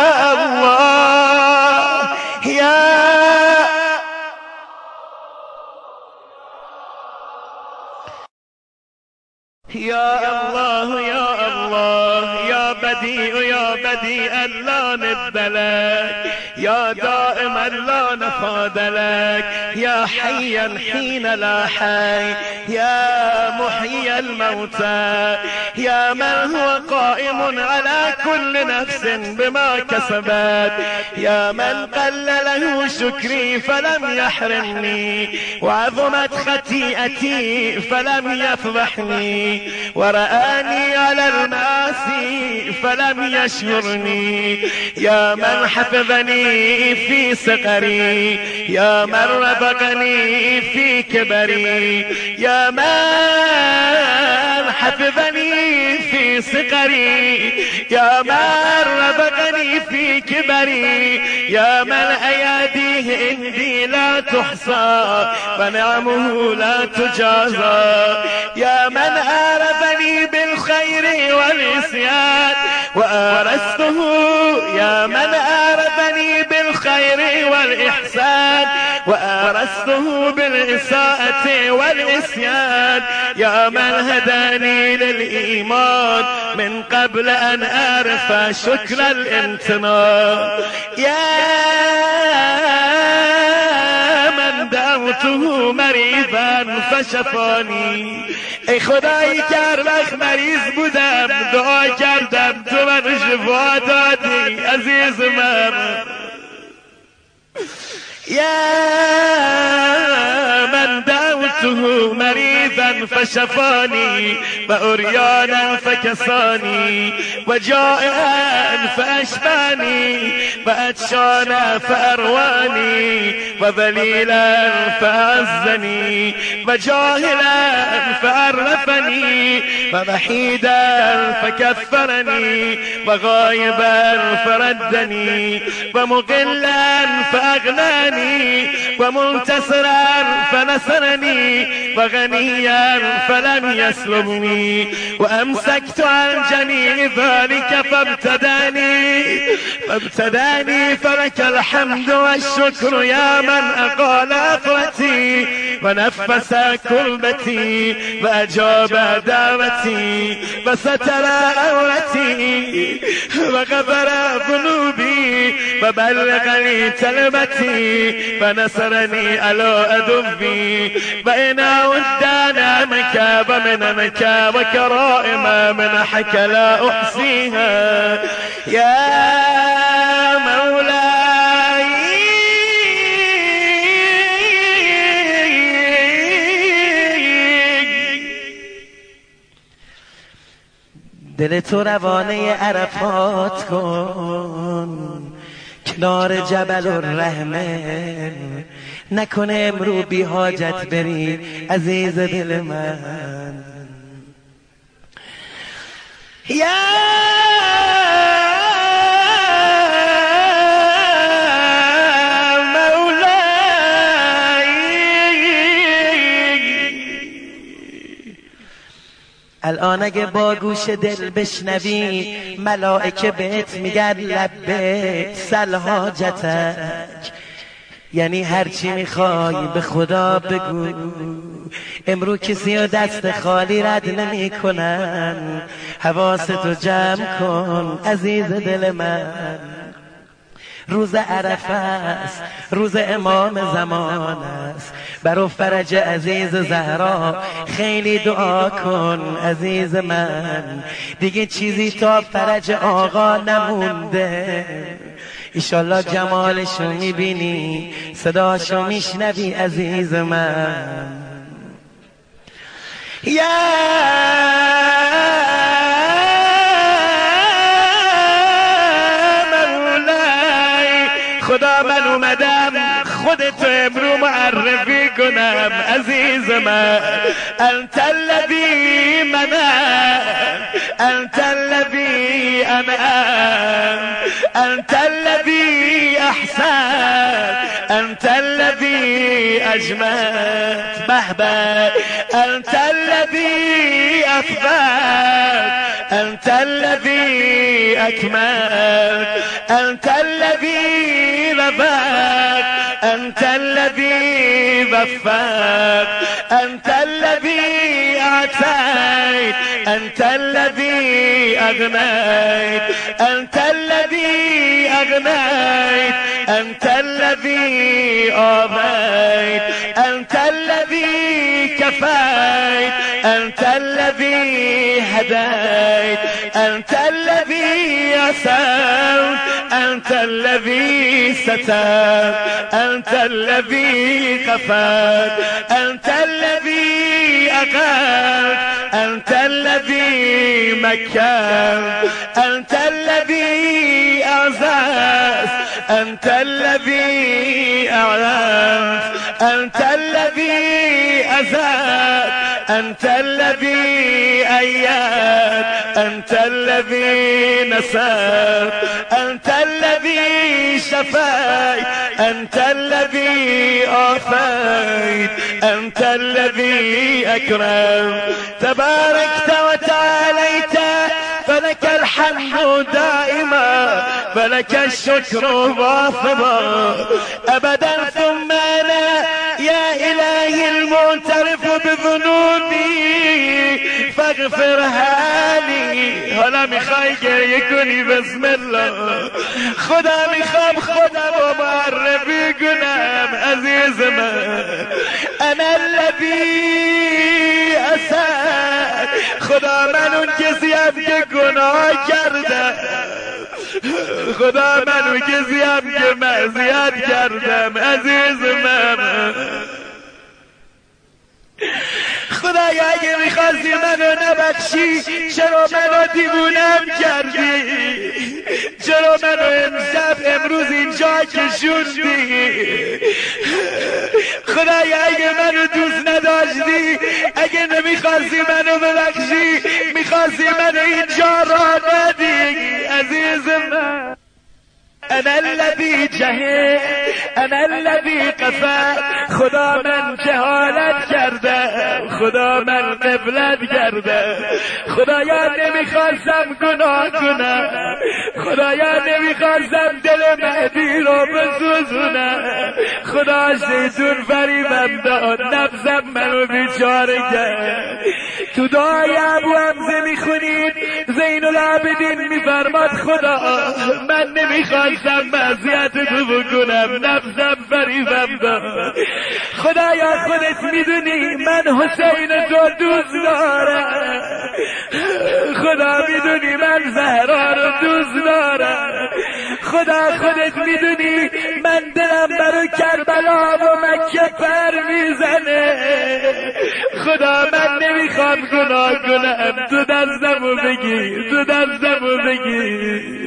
الله يا يا الله يا الله يا بديع يا بديع لا ند لك. يا دائما لا نفاد لك، يا حيا حين لا حي، يا محيي الموتى، يا من هو قائم على كل نفس بما كسبت، يا من قل له شكري فلم يحرمني، وعظمت خطيئتي فلم يفضحني، ورآني على المعاصي فلم يشهرني، يا من حفظني في صغري، يا من رزقني في كبري، يا من حفظني في صغري، يا من رزقني في كبري، يا من أياديه عندي لا تحصى ونعمه لا تجازى، يا من آرفني بالخير والعصيان وآرسته، يا من آرفني بالخير والإحسان وآرسته بالإساءة والعصيان، يا من هداني للإيمان من قبل أن أعرف شكر الامتنان، يا من دعوته مريضا فشفاني، ای خدایی که هر وقت مریض بودم دعا کردم تو من شفا دادی عزیز من، يا من دعوته مريضا فشفاني، وعريانا فكساني، وجائعا فأشباني، وعطشانا فأرواني، وذليلا فأعزني، وجاهلا فعرفني، ووحيدا فكفرني، وغائبا فردني، ومقلا فأغناني، ومنتصرا فنصرني، وغنيا فلم يسلبني، وأمسكت عن جميع ذلك فابتداني فابتداني فلك الحمد والشكر يا من أقال أقوتي ونفس كربتي وأجاب دعوتي وستر عورتي وغفر ذنوبي وبلغني تلبتي فنصرني على عدوي، وإن أود نعمك ومننك وكرائم منحك لا أحصيها، يا مولاي دل تو روانه عرفات کن، کنار جبل الرحمه، نکنه امرو بی حاجت بری عزیز دل من، یا الان اگه با گوش دل بشنوی ملائکه بهت میگن لبیک سل حاجتک، یعنی هرچی میخوای به خدا بگو، امرو کسی رو دست خالی رد نمی کنن، حواستو جمع کن عزیز دل من، روز عرفه است، روز امام زمان است، برو فرج عزیز زهرا خیلی دعا کن عزیز من، دیگه چیزی تا فرج آقا نمونده، ایشالله جمالشو میبینی صداشو میشنوی عزیز من، یا خدا من اومدم خودت امرو معرفی کنم عزیز من، انت الذی منع، انت الذی انعم، انت الذی احسن، انت الذی اجمل، بهبه انت الذی اثبت، انت الذي اكمل، انت الذي رفعت، انت الذي وفقت، انت الذي اعطيت، انت الذي اغنيت انت الذي اغنيت انت الذي آويت انت الذي كفيت انت الذي هديت انت الذي يسرت انت الذي سترت انت الذي غفرت انت الذي اغثت انت الذي مكنت انت الذي اعززت انت الذي اعلنت انت الذي ازلت انت الذي ايدت انت الذي نصرت انت الذي شفيت انت الذي عافيت انت الذي اكرمت تباركت وتعاليت فلك الحمد دائما فلك الشكر واثبا ابدا ثم انا يا الهي المعترف بذنوبي فاغفرها لي. حالا میخوای گریه کنی بسم الله. خدا میخوام خودم رو معرفی کنم عزیز من. انا الذی اسد. خدا من اون کسی هم که گناه کردم. خدا من اون کسی هم که معصیت کردم عزیز من. خدایا اگه میخواستی منو نبخشی چرا منو دیوونم کردی؟ چرا منو امشب امروز اینجا کشوندی؟ خدایا اگه منو دوست نداشتی اگه نمیخواستی منو ببخشی میخواستی منو اینجا را ندی عزیز من. انا الذي جهل انا الذي قفل. خدا من جهالت کردم خدا من غفلت کردم خدایا نمیخواستم گناه کنم خدایا نمیخواستم دل مهدی رو بسوزونم خدا شیطون فریبم داد نفسم منو بیچاره کرد. تو دعای ابو حمزه میخونید زین العابدین میفرماد خدا من نمیخواستم معصیت تو بکنم نفسم فریبم داد. خدایا خودت میدونی من حسین تو دوست دارم خدا میدونی من زهرا رو دوست دارم خدا خودت میدونی من دلم برای کربلا و مکه پر میزنه خدا من نمیخوام گناه کنم تو دستمو بگیر تو دستمو بگیر.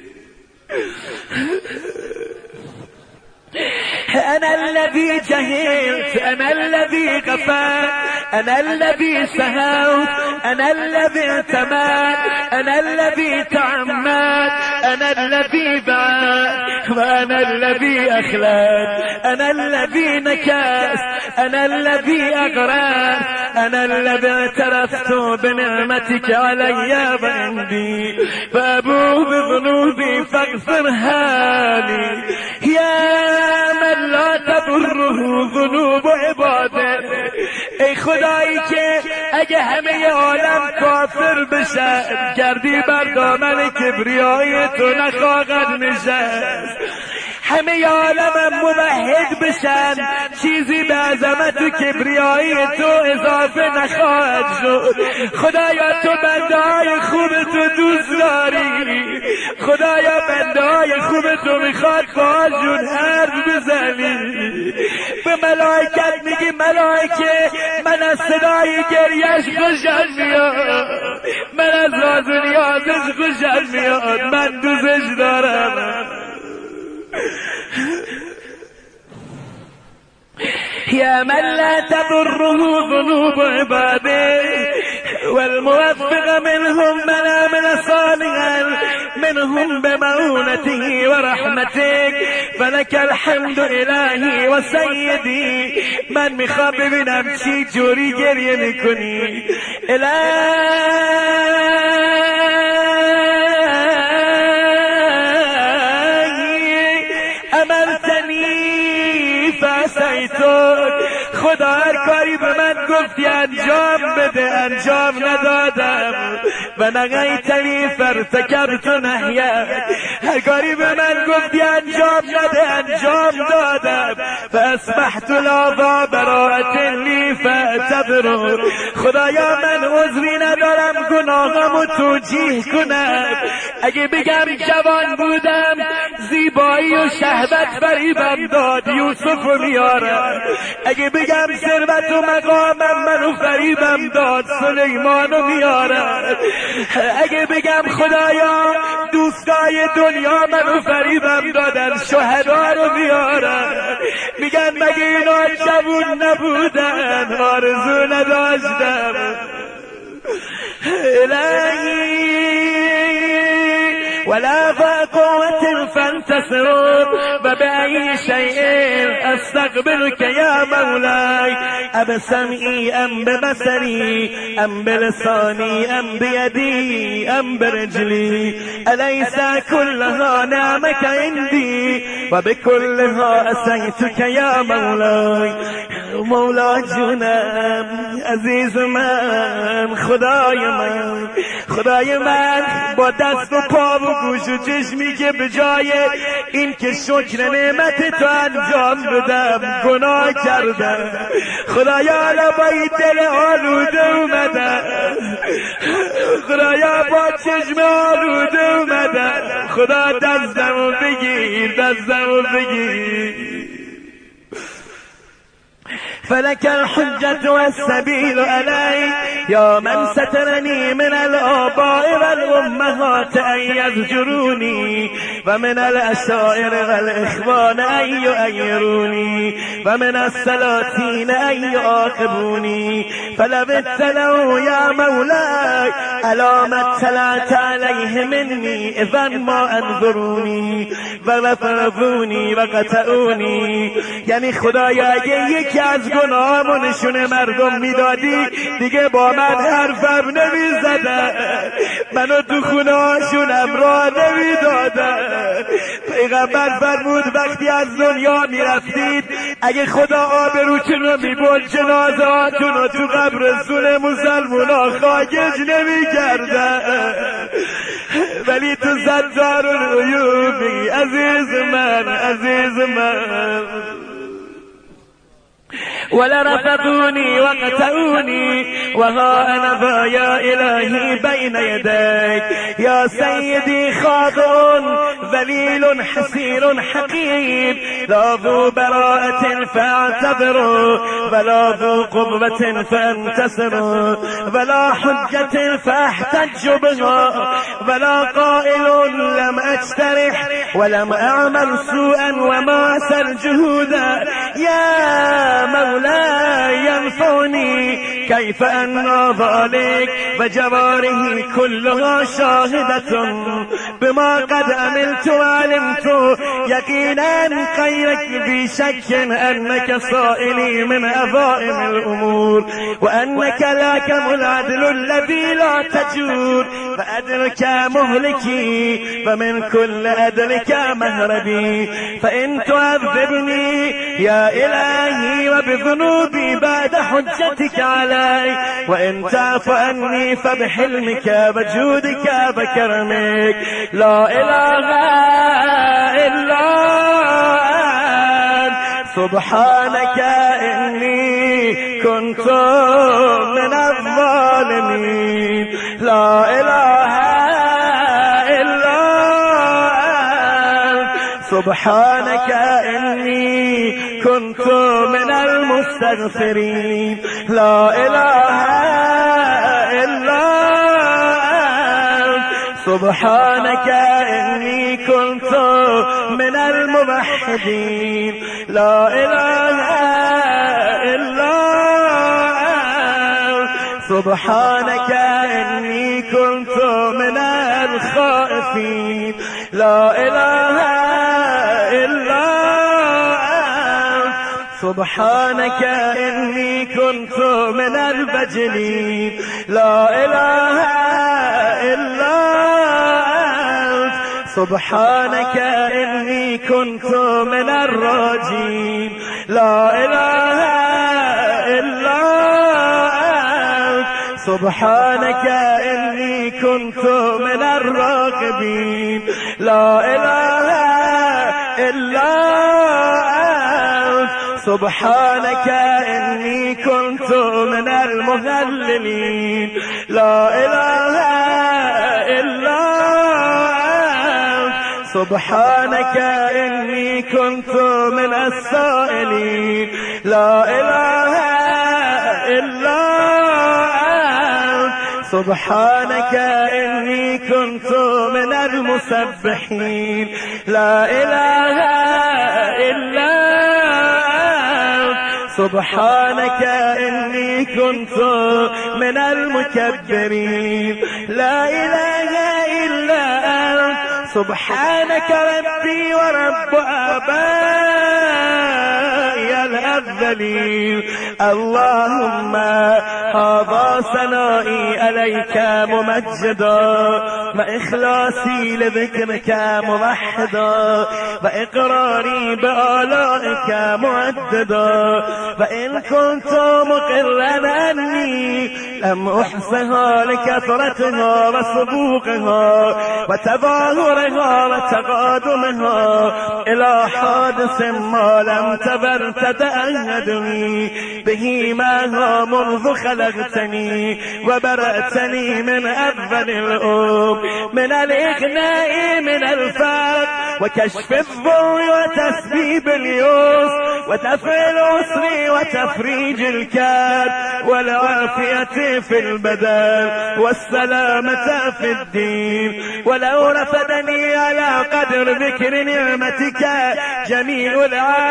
انا الذي جهلت انا الذي غفلت انا الذي سهوت انا الذي اعتمدت انا الذي تعمدت انا الذي بعت وانا الذي اخلت انا الذي نكست انا الذي اغرت انا الذي اعترفت بنعمتك علي وعندي فابوء بذنوبي فاغفرها لي. يا من لا تضره ذنوب عباده. ای خدایی که اگه همه عالم کافر بشن گردی بر دامن کبریای تو نخواهد نشست. همه عالم موحد بشن چیزی به عظمت و کبریای تو اضافه نخواهد شد. خدایا تو بنده های خوب تو دوست داری خدایا بنده های خوب تو میخواد باهاشون حرف بزنی. به ملائکت میگی ملائکه من از صدای گریش خوشم میاد من از راز و نیازش خوشم میاد من دوستش دارم. يا من لا تضره ذنوب عباده والموفق منهم من عمل صالحا منهم بمعونته ورحمتك فلك الحمد الهی و سیدی. من میخوام ببینم چی جوری گریه میکنی. الهی خدا هر کاری به من گفتی انجام بده انجام ندادم و نقیتنی فرتکبت نهیک، هر کاری به من گفتی انجام نده انجام دادم. فاصبحت لا براءت لی فاعتبر، خدایا من عذری ندارم گناهامو توجیه کنم. اگه بگم جوان بودم زیبایی و شهوت فریبم داد یوسفو میارم، اگه بگم ثروت و مقامم منو فریبم داد سلیمانو میارم، اگه بگم خدایا دوستای دنیا منو فریبم دادن شهدا رو میارم. میگن مگه اینا جوون نبودن آرزو نداشتم. الهی ولا قوة فانتصر وبأي شيء استقبلك يا مولاي، اب سمعي ام ببصري ام بلساني ام بيدي ام برجلي، أليس كلها نعمك عندي وبكلها أسيتك يا مولاي. مولا جونم عزیز من خدای من خدای من با دست و پا و گوش و چشمی که به جای این که شکر نعمت تو انجام بدم گناه کردم. خدایا با این دل آلوده اومدم، خدایا با چشم آلوده اومدم. خدا دستمو بگیر دستمو بگیر. فلك الحجة والسبيل علي يا من سترني من الآباء والأمهات أن يزجروني ومن الأشائر والإخوان أن يؤيروني ومن السلاطين أن يعاقبوني. فلو ابتلوا يا مولاي على ما اطلعت عليه مني إذا ما انظروني ورفضوني وقطعوني. یعنی خدایا اگه یکی از گناهامو نشونه مردم میدادی دیگه با من حرفم نمیزدن، منو تو خونه هاشونم راه نمیدادن. پیغمبر فرمود وقتی از دنیا میرفتید اگه خدا آبروتون رو میبرد جنازه هاتون رو تو قبرستون مسلمونا خاکش نمیکردن، ولی تو ستار العیوبی عزیز من عزیز من. ولرفضوني وقتلوني وها أنا ذا يا إلهي بين يديك. يا سيدي خاضع ذليل حسير حقير لا ذو براءة فاعتذروا ولا ذو قوة فانتصروا ولا حجة فاحتج بها ولا قائل لم أجترح ولم أعمل سوءا وما أسر جهودا. يا مولاي ينفعني كيف أن ذلك وجواره كلها شاهدة بما قد عملت وعلمت يقينا غيرك في شك أنك صائلي من أفائم الأمور وأنك لاكم العدل الذي لا تجور فأدرك مهلكي ومن كل أدرك مهربي. فإن تعذبني يا إلهي وبذنوبي بعد حجتك علي وإن تعف عني فبحلمك وجودك وكرمك. لا إله إلا أنت سبحانك إني كنت من الظالمين. لا إله إلا أنت سبحانك إني كنت من المستغفرين. لا إله إلا أنت سبحانك إني كنت من الموحدين. لا إله إلا أنت سبحانك إني كنت من الخائفين. لا إله إلا أنت سبحانك إني كنت من البجلين. لا إله إلا أنت سبحانك إني كنت من الراجين. لا إله إلا أنت سبحانك إني كنت من الراغبين لا إله إلا أنت سبحانك إني كنت من المهللين لا إله إلا أنت سبحانك إني كنت من السائلين لا إله إلا أنت سبحانك إني كنت من المسبحين لا إله إلا أنت سبحانك إني كنت من المكبرين لا إله إلا أنت سبحانك ربي ورب آبائي الأذلين اللهم هذا ثنائي عليك ممجدا وإخلاصي لذكرك موحدا وإقراري بآلائك معددا وإن كنت مقرا أني لم أحصها لكثرتها وسبوقها وتظاهرها وتقادمها إلى حادث ما لم تبر تتأهدني به معها منذ خلقتني وبرأتني من أول الأم من الإغناء من الفقر وكشف الضر وتسبيب اليسر ودفع العسر وتفريج الكاد والعافية في البدن والسلامة في الدين ولو رفدني على قدر ذكر نعمتك جميع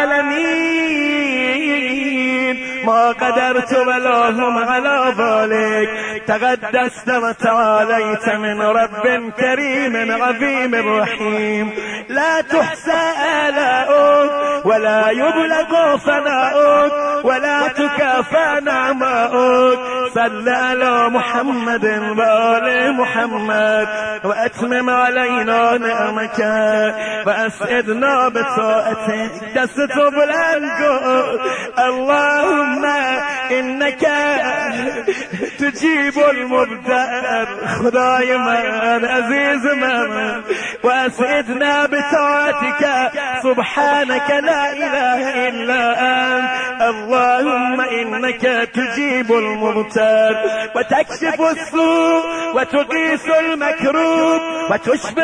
العالمين ما قدرت ولا هم على ذلك تقدست وتعاليت من رب كريم عظيم رحيم لا تحصى آلاؤك ولا يبلغ ثناؤك ولا تكافى نعماؤك صل على محمد وآل محمد وأتمم علينا نعمك وأسعدنا بطاعتك دستب الأنقر اللهم إنك تجيب المبتر خداي من عزيز من وأسعدنا بطاعتك سبحانك لا إله إلا أنت اللهم إنك تجيب المبتر وتكشف السوء وتقيس المكروب وتشفي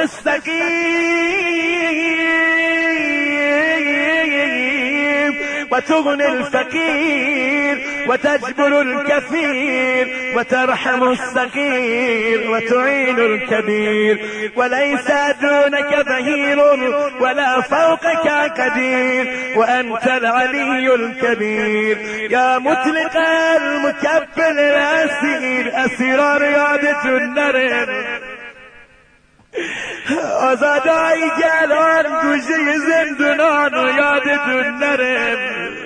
السقيم وتغني الفقير وتجبر الكثير وترحم الصغير وتعين الكبير وليس دونك ظهير ولا فوقك قدير وأنت العلي الكبير يا مطلق المكبل الأسير أسير رياضة النرم آزادای گلان گوشه زندونان و یادت نرم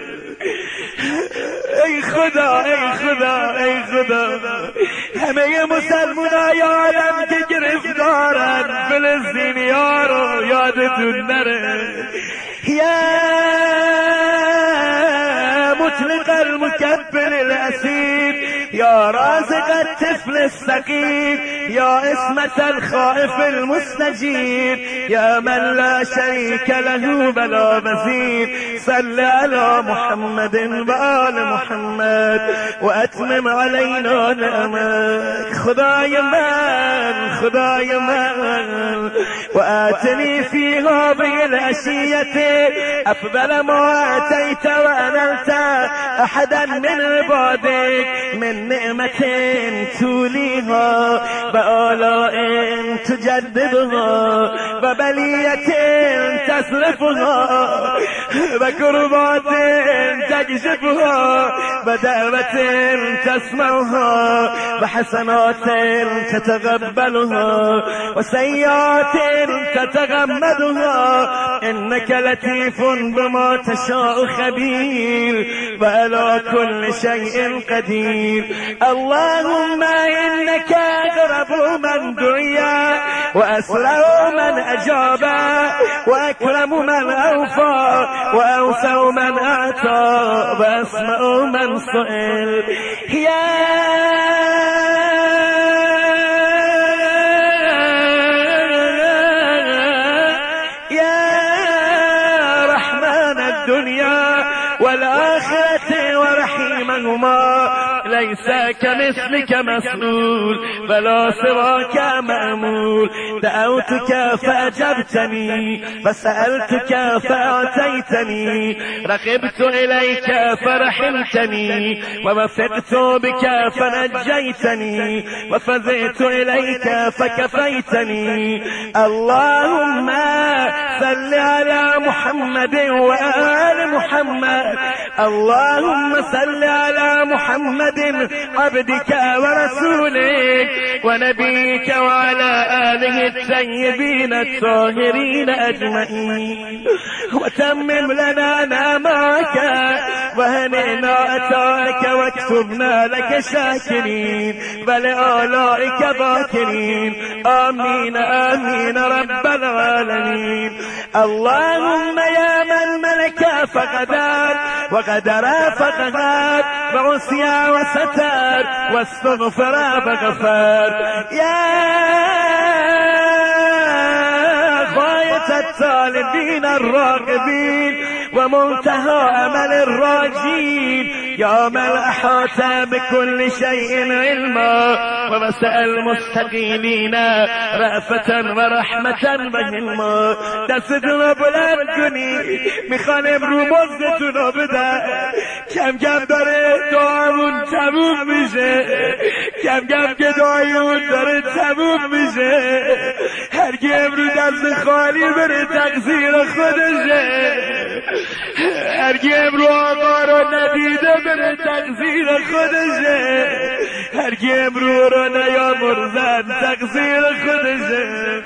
ای خدا ای خدا ای خدا همه مسلمانای عالم که گرفتارن فلسطینیا رو یادتون نره یا مطلق المكبل الأسير يا رازق الطفل السقيم يا اسمة الخائف المستجير يا من لا شريك له ولا مثيل صل على محمد وآل محمد وأتمم علينا نعمك خداي من خداي من وآتني في هذه العشية أفضل ما آتيت وأنلت أحدا من عبادك من نعمة توليها بآلاء تجددها وبلية تصرفها وكربات تكشفها ودعوة تسمعها وحسنات تتقبلها وسيئات تتغمدها إنك لطيف بما تشاء خبير وعلى كل شيء قدير اللهم إنك أقرب من دعي وأسرع من أجاب وأكرم من أوفى وأوسع من أعطى وأسمع من سئل يا بينهما ليس كمثلك مسؤول ولا سواك مأمول دعوتك فأجبتني وسألتك فأعطيتني رغبت إليك فرحمتني ووثقت بك فنجيتني وفزعت إليك فكفيتني. اللهم صل على محمد وآل محمد. اللهم صل على محمد عبدك ورسولك ونبيك وعلى آله الطيبين الطاهرين أجمعين وتمم لنا نعمك وهنئنا أتاك واكتبنا لك شاكرين ولآلائك ذاكرين. آمين آمين رب العالمين. اللهم يا من ملك فقدر وقدر فقهر وعصي وستر واستغفر فغفر. يا غاية الطالبين الراغبين ومنتهى أمل الراجين يا من أحاط بكل شيء علما ووسع المستقيمين رأفة ورحمة وهلما. دستون بلند کنی میخوان امرو مزدتون رو بده. کم کم داره دعامون تموم میشه. کم کم که دعایمون داره تموم میشه. هر کی امرو دست خالی بره تقصیر خودشه. هر کی امرو آقا رو ندیده بره تقصیر خودشه. هر کی امرو رو نیامرزد تقصیر خودشه.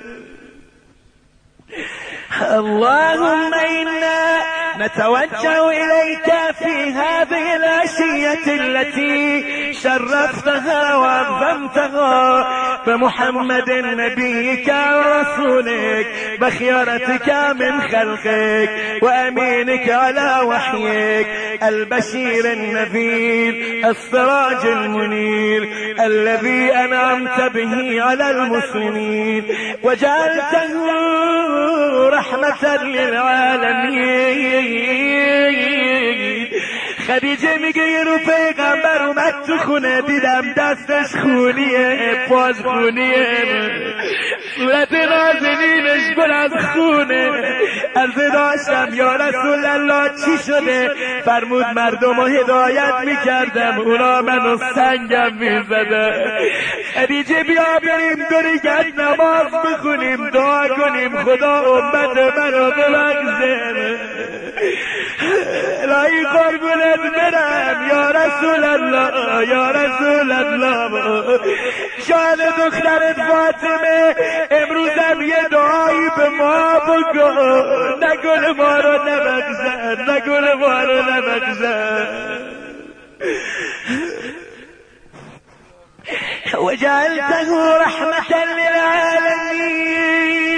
اللهم إنا نتوجه إليك في هذه العشية التي شرفتها وعظمتها بمحمد نبيك ورسولك بخيرتك من خلقك وأمينك على وحيك البشير النذير السراج المنير الذي أنعمت به على المسلمين وجعلته رحمة للعالمين. خدیجه میگه یه رو پیغمبر اومد تو خونه دیدم دستش خونیه پاش خونیه صورت نازنینش گل از خونه. عرض داشتم یا رسول الله چی شده؟ فرمود مردم رو هدایت میکردم اونا منو سنگم میزده. خدیجه بیا بریم دریگت نماز بخونیم دعا کنیم خدا امت منو ببخشه. الهی قربونت برم یا رسول الله یا رسول الله. شاید دخترت فاطمه امروزم یه دعایی به ما بکن. نگل ما رو نبخشن نگل ما رو نبخشن. وجعلته رحمة للعالمين.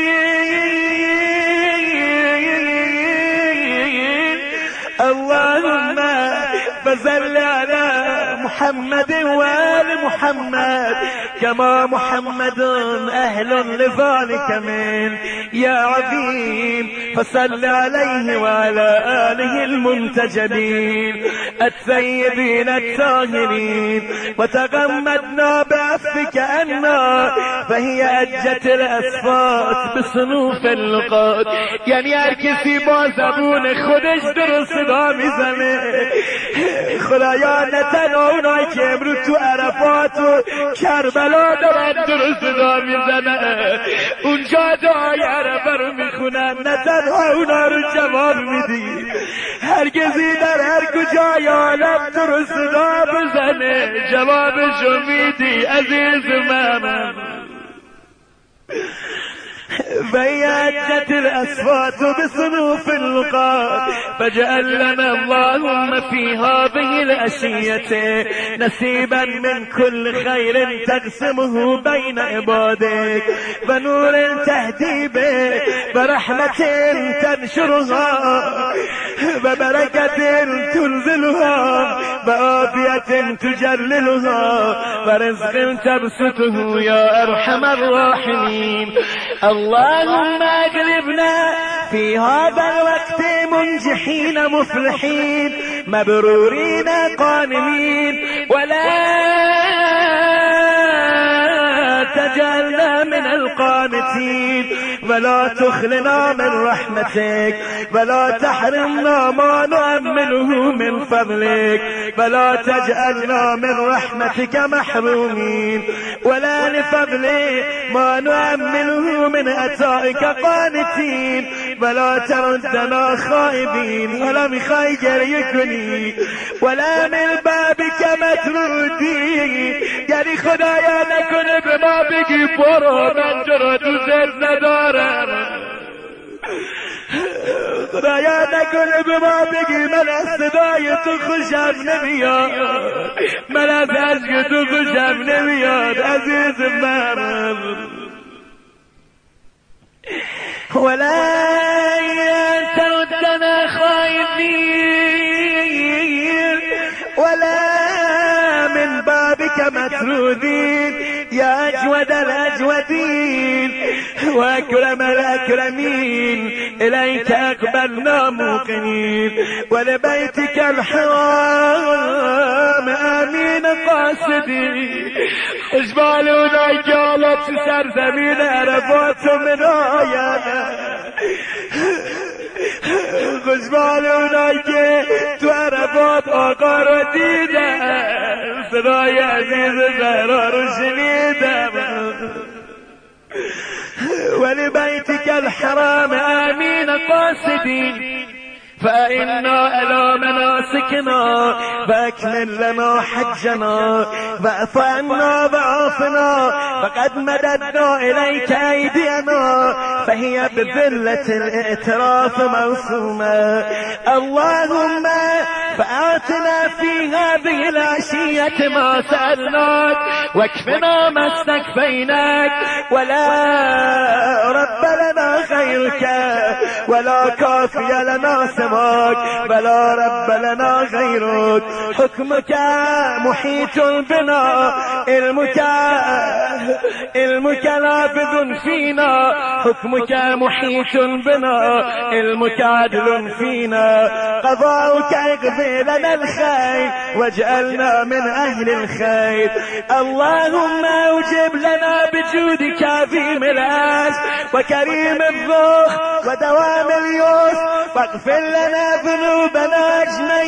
اللهم فصل على محمد وآل محمد كما محمد أهل لذلك من يا عظيم. فصل عليه وعلى آله المنتجبين الطيبين الطاهرين وتغمدنا بعفوك عنا فهي أجت الأصفات بصنوف اللقات. یعنی هر کسی با زبون خودش درست صدا میزنه. خدایا نه تنها اونایی که امروز تو عرفات و کربلا دارن درست صدا میزنه اونجا دعای عرفه رو میخونن نه تنها اونا رو جواب میدی. هر کسی در هر کجای عالم درست صدا بزنه جوابشو میدی عزیز من. فيأجت الأصوات بصنوف اللقاء فجعل لنا اللهم في هذه الأشية نصيبا من كل خير تقسمه بين عبادك ونور تهدي به ورحمة تنشرها وبركة تنزلها وعافية تجللها ورزق تبسطه يا أرحم الراحمين. اللهم اغلبنا في هذا الوقت منجحين مفلحين مبرورين قانمين ولا تجعلنا من القانتين ولا تخلنا من رحمتك ولا تحرمنا ما نؤمله من فضلك ولا تجعلنا من رحمتك محرومين ولا لفضلك ما نؤمله من عطائك قانتين ولا تردنا خائبين ولا میخوای گریه کنی ولا من بابك مطرودین یعنی خدایا نکنه به ما بگی برو من تو را دوست ندارم خدایا نکنه به ما بگی من از صدای تو خوشم نمیاد من از عشق تو خوشم نمیاد عزیز من ولا تردنا خائبين ولا من بابك مطرودين يا أجود الأجودين وأكرم الأكرمين إليك أقبلنا موقنين ولبيتك الحرام آمين قاصدين اجبال اونایی که حالا تو سرزمین عرفات و مناید خوشبال اونایی که تو عرفات آقا رو دیدن صدای عزیز زهرا رو شنیدم ولبيتك الحرام آمين قاصدين فإنا على مناسكنا فأكمل لنا حجنا واعف عنا وعافنا فقد مددنا إليك أيدينا فهي بذلة الاعتراف موسومة اللهم فآتنا في هذه العشية ما سألناك واكفنا ما استكفيناك ولا رب لنا غيرك ولا كافي لنا سواك ولا رب لنا غيرك حكمك محيط بنا علمك علمك نافذ فينا حكمك محيط بنا علمك عدل فينا قضاؤك اقضي لنا الخير واجعلنا من أهل الخير اللهم اوجب لنا بجودك عظيم العز وكريم الذوق ودوام اليسر واغفر لنا ذنوبنا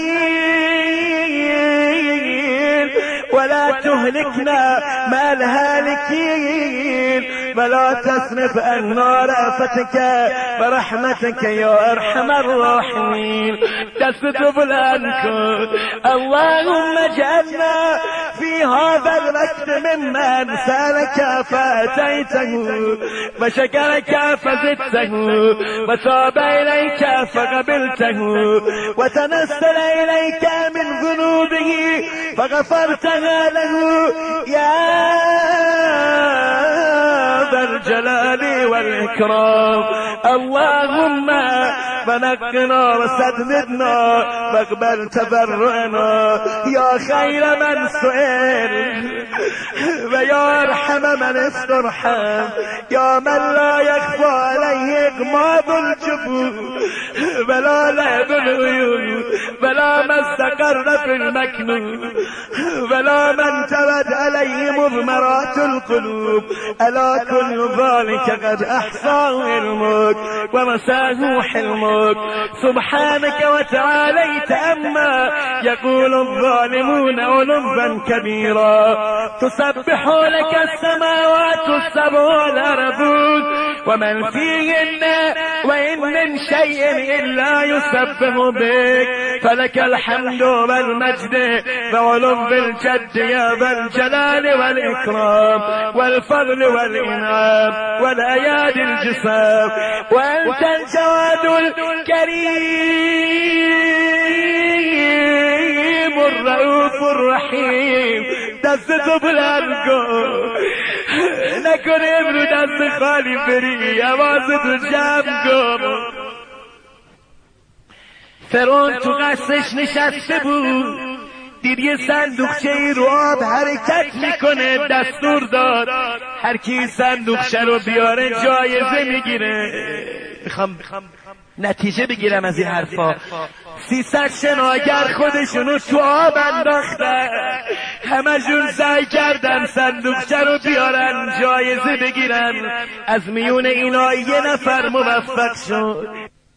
أجمعين ولا تهلكنا مع الهالكين ولا تصرف عنا رأفتك ورحمتك يا أرحم الراحمين دست بلند کن اللهم اجعلنا في هذا الوقت ممن سألك فأتيته وشكرك فزدته وتاب إليك فقبلته وتنسل إليك من ذنوبه فغفرتها له يا ذا الجلال والإكرام اللهم فنقنا وسددنا واقبل تبرعنا يا خير من سئل ويا أرحم من استرحم يا من لا يخفى عليه إغماض الجفون ولا لعب العيون ولا ما استقر في المكنون ولا من تبت عليه مضمرات القلوب ألا كل ذلك قد أحصاه علمك ومساه حلمك سبحانك وتعاليت أما يقول الظالمون علوا كبيرا تسبح لك السماوات السبع والأرض ومن فيهن وإن من شيء إلا يسبح بك فلك الحمد والمجد وعلو الجد يا ذا الجلال والإكرام والفضل والإنعام والأيادي الجسام وأنت الجواد الكريم الرؤوف الرحيم دست بلند کن نکن امرو دست خالی بری آوازتو جمع کن فرعون تو قصرش نشسته بود دید یه صندوقچه ای رو آب حرکت میکنه دستور داد هر کی صندوقچه رو بیاره جایزه میگیره میخوام نتیجه بگیرم از این حرفا سیصد شناگر خودشونو تو آب انداختن، همشون سعی کردن صندوقچه رو بیارن جایزه بگیرن. از میون اینا یه نفر موفق شد.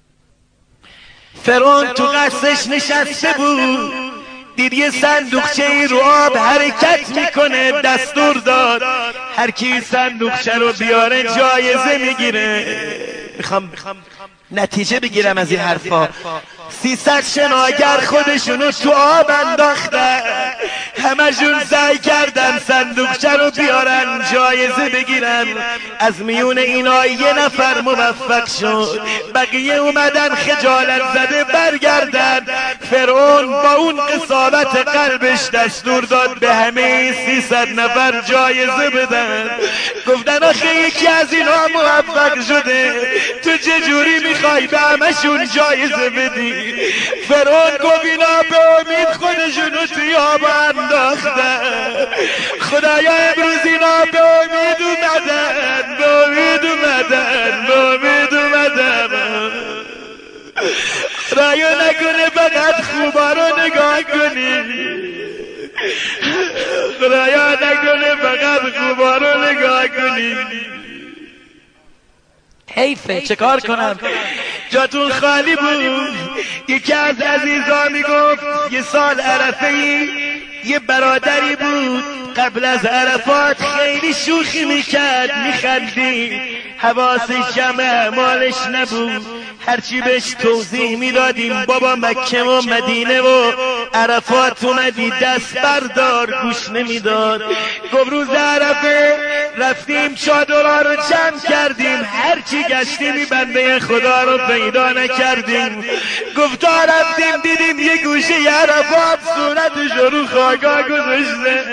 فرعون تو قصرش نشسته بود، دید یه صندوقچه ای رو آب حرکت میکنه، دستور داد هر کی صندوقچه رو بیاره جایزه میگیره. میخوام نتیجه بگیرم از این حرفا. سیصد شناگر خودشونو تو آب انداختن، همشون سعی کردن صندوقچه رو بیارن جایزه بگیرن. از میون اینا یه نفر موفق شد، بقیه اومدن خجالت زده برگردن. فرعون با اون قساوت قلبش دستور داد به همه سیصد نفر جایزه بدن. گفتن آخه یکی از اینا موفق شده، تو چجوری میخوای به همشون جایزه بدی؟ فرعون گفت اینا به امید خودشونو توی آب انداختن، خدایا امروز اینا به امید اومدن، به امید اومدن، به امید اومدن. خدایا نکنه فقط خوبا رو نگاه کنی، خدایا نکنه فقط خوبا رو نگاه کنی. حیفه چه کار کنم، جاتون خالی بود. یکی از عزیزا میگفت یه سال عرفه ای یه برادری بود قبل از عرفات خیلی شوخی میکرد، میخندی، حواسش جمع مالش نبود. هرچی بهش توضیح میدادیم بابا مکه و مدینه و عرفات اومدی دست بردار، گوش نمیداد. گفت روز عرفه رفتیم چادرها رو جمع کردیم، هرچی گشتیم بنده خدا رو پیدا نکردیم. گفت تا رفتیم دیدیم یه گوشه عرفات صورتش رو خاکا گذاشته.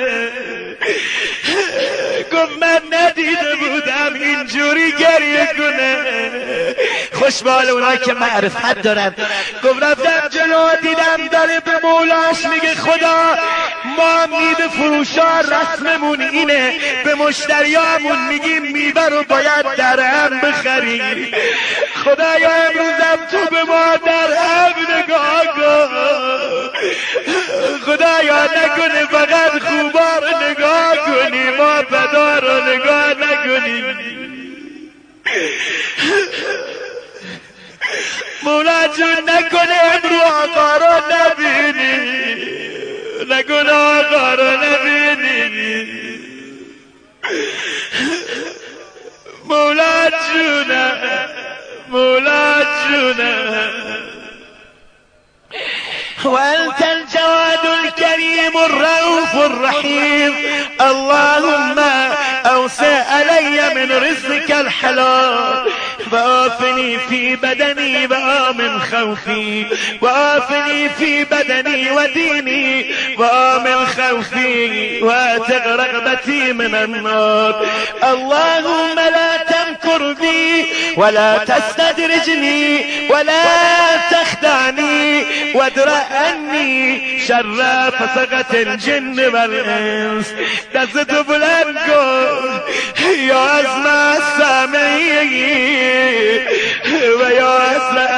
گفت من ندیده بودم اینجوری گریه کنه. خوشبال اونا که معرفت دارن. گفت رفتم جلو دیدم داره به مولاش میگه خدا ما میوه فروشا رسممون اینه، به مشتریامون میگیم میوه رو باید در هم بخری. خدایا امروزم تو به ما در هم نگاه کن، خدایا نکنه فقط خوبا رو نگاه کنی، ما بدا رو نگاه نکنی. مولا جون نکنه امرو آقا رو نبینی، نکنه آقا رو نبینی. مولا جونه، مولا جونه. وأنت الجواد الكريم الرؤوف الرحيم، اللهم أوسع علي من رزقك الحلال، وآفني في بدني وآمن خوفي، وآفني في بدني وديني وآمن خوفي، واتق رغبتي من النار. اللهم لا تمكر بي ولا تستدرجني ولا تخدعني وادرأ عني شر فسقة الجن والإنس. دستو بلند کن یا از السامعين ويا أسرع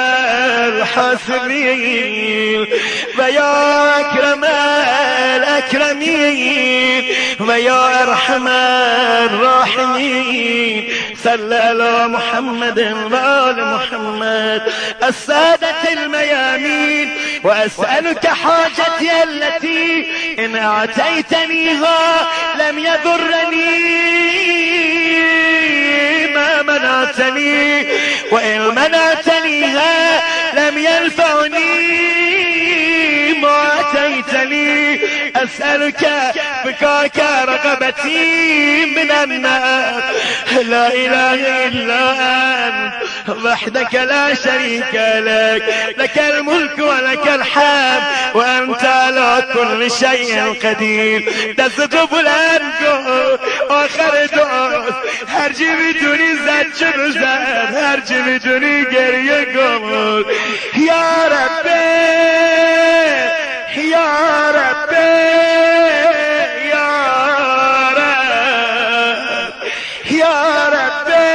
الحاسبين ويا أكرم الأكرمين ويا أرحم الراحمين. صل على محمد وآل محمد السادة الميامين. وأسألك حاجتي التي إن أعطيتنيها لم يضرني ما منعتني، وإن منعتنيها لم ينفعني ما أتيتني. أسألك فكاك رغبتي من النار. لا إله إلا أنت وحدك لا شريك لك، لك الملك ولك الحمد وأنت على كل شيء قدير. دستو بلند کن آخر دعا، هر چی میتونی زد چه بزن، هر چی میتونی گریه کن. یا ربی یا ربی یا رب یا ربی.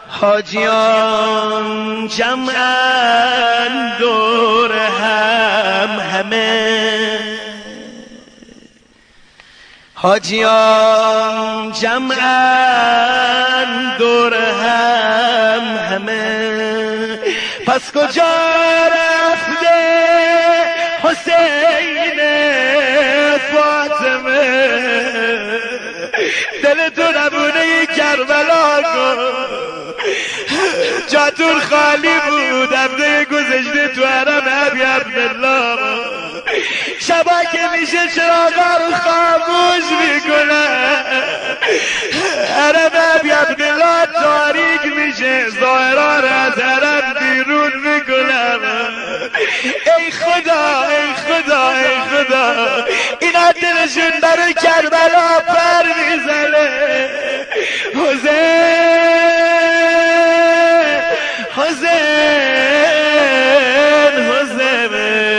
حاجیان جمعن دور هم همه، حاجیان جمعن دور هم همه، پس کجا رفته حسین فاطمه؟ دل تو نمونه کربلا کن، جاتون خالی بود هفته گذشته تو حرم ابی عبدالله، شبا که میشه چراغا رو خاموش میکنن، حرم ابی عبدالله تاریک میشه، ظاهرا رو از حرم بیرون میکنن. ای خدا ای خدا ای خدا، اینا دلشون برای کربلا پر میزنه. حسین حسین حسین،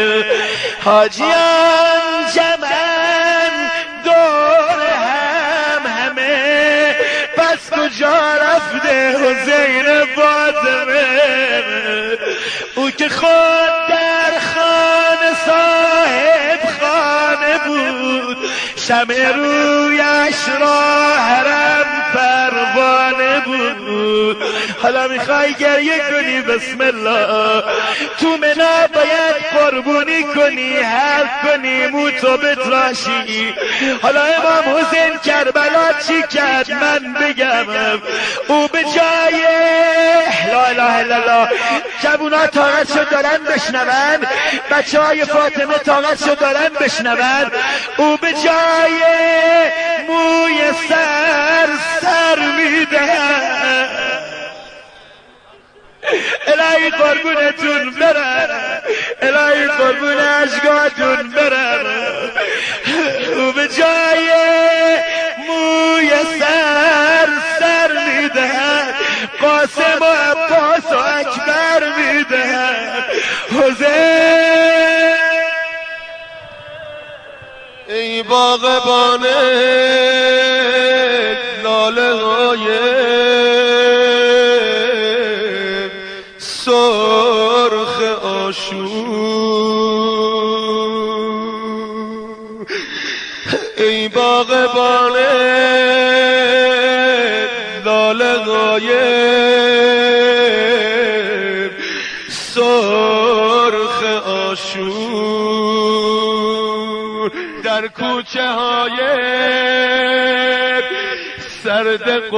حاجیان جمعن دور هم همه، پس کجا رفته حسین فاطمه؟ او که خود در خانه صاحب خانه بود، شمع رویش را حرم پروانه بود. حالا میخوای گریه کنی بسم الله، تو منا باید قربونی کنی، حلق کنی، موتو بتراشی. حالا امام حسین کربلا چی کرد من بگم؟ او به جای لا اله الا الله، جوونا طاقتشو دارن بشنون، بچه های فاطمه طاقتشو دارن بشنون، او به جای موی سر سر میدهد. الهی قربونتون برن، الهی قربون اشکاتون برن. او به جای موی سر سر میدهد، قاسم و عباس و اکبر میدهد. حسین ای باغبان لاله های سرخ آشور، ای باغبان لاله های سرخ آشور، در کوچه های سرد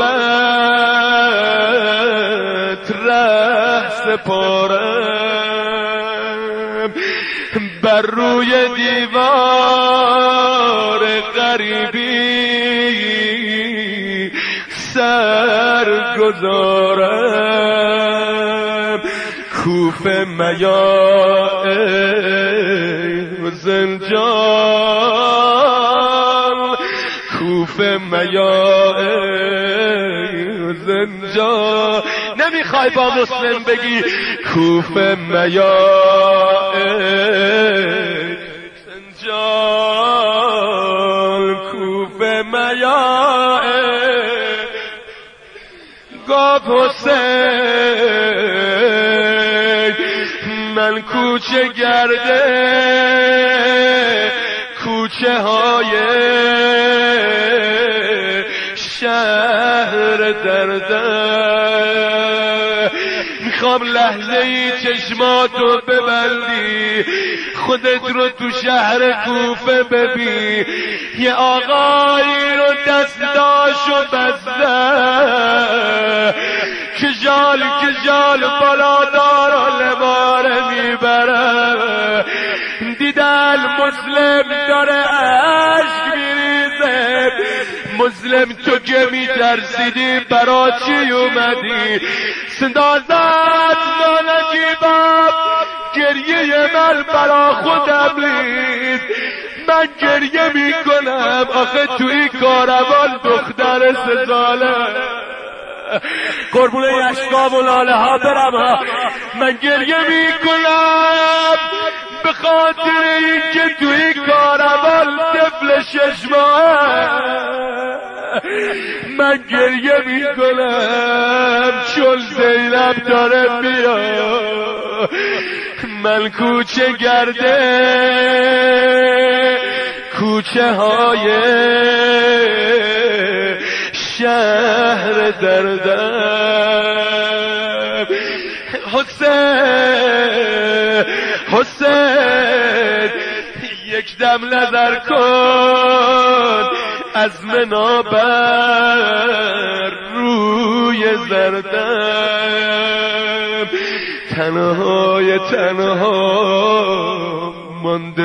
قربت ره سپارم، بر روی دیوار غریبی سر گذارم. کوفه میاء زنجان، کوفه میاء زنجان. نمیخوای با مسلم بگی کوفه میاء زنجان، کوفه میاء. گفت حسین من کوچه گرده، کوچه های شهر دردم، میخوام لحظه ای چشماتو ببندی، خودت رو تو شهر کوفه ببین. یه آقایی رو دستاشو بسته، کجال کجال بالادار و لباره میبره. دیدن مسلم داره عشق میریزه، مسلم تو که میترسیدی برا چی اومدی؟ صدا زد زانکی باب، گریه من برا خودم رید، من گریه میکنم آخه توی کاروان دختر سه ساله، قربون اشکا و لاله ها برم ها. من گریه میکنم به خاطر اینکه توی کاروان طفل شش ماه من گریه میکنم چون زینب داره میاد. من کوچه گرده کوچه های شهر دردم. حسین حسین یک دم نظر کن از منابر روی زردم. تنهای تنها مانده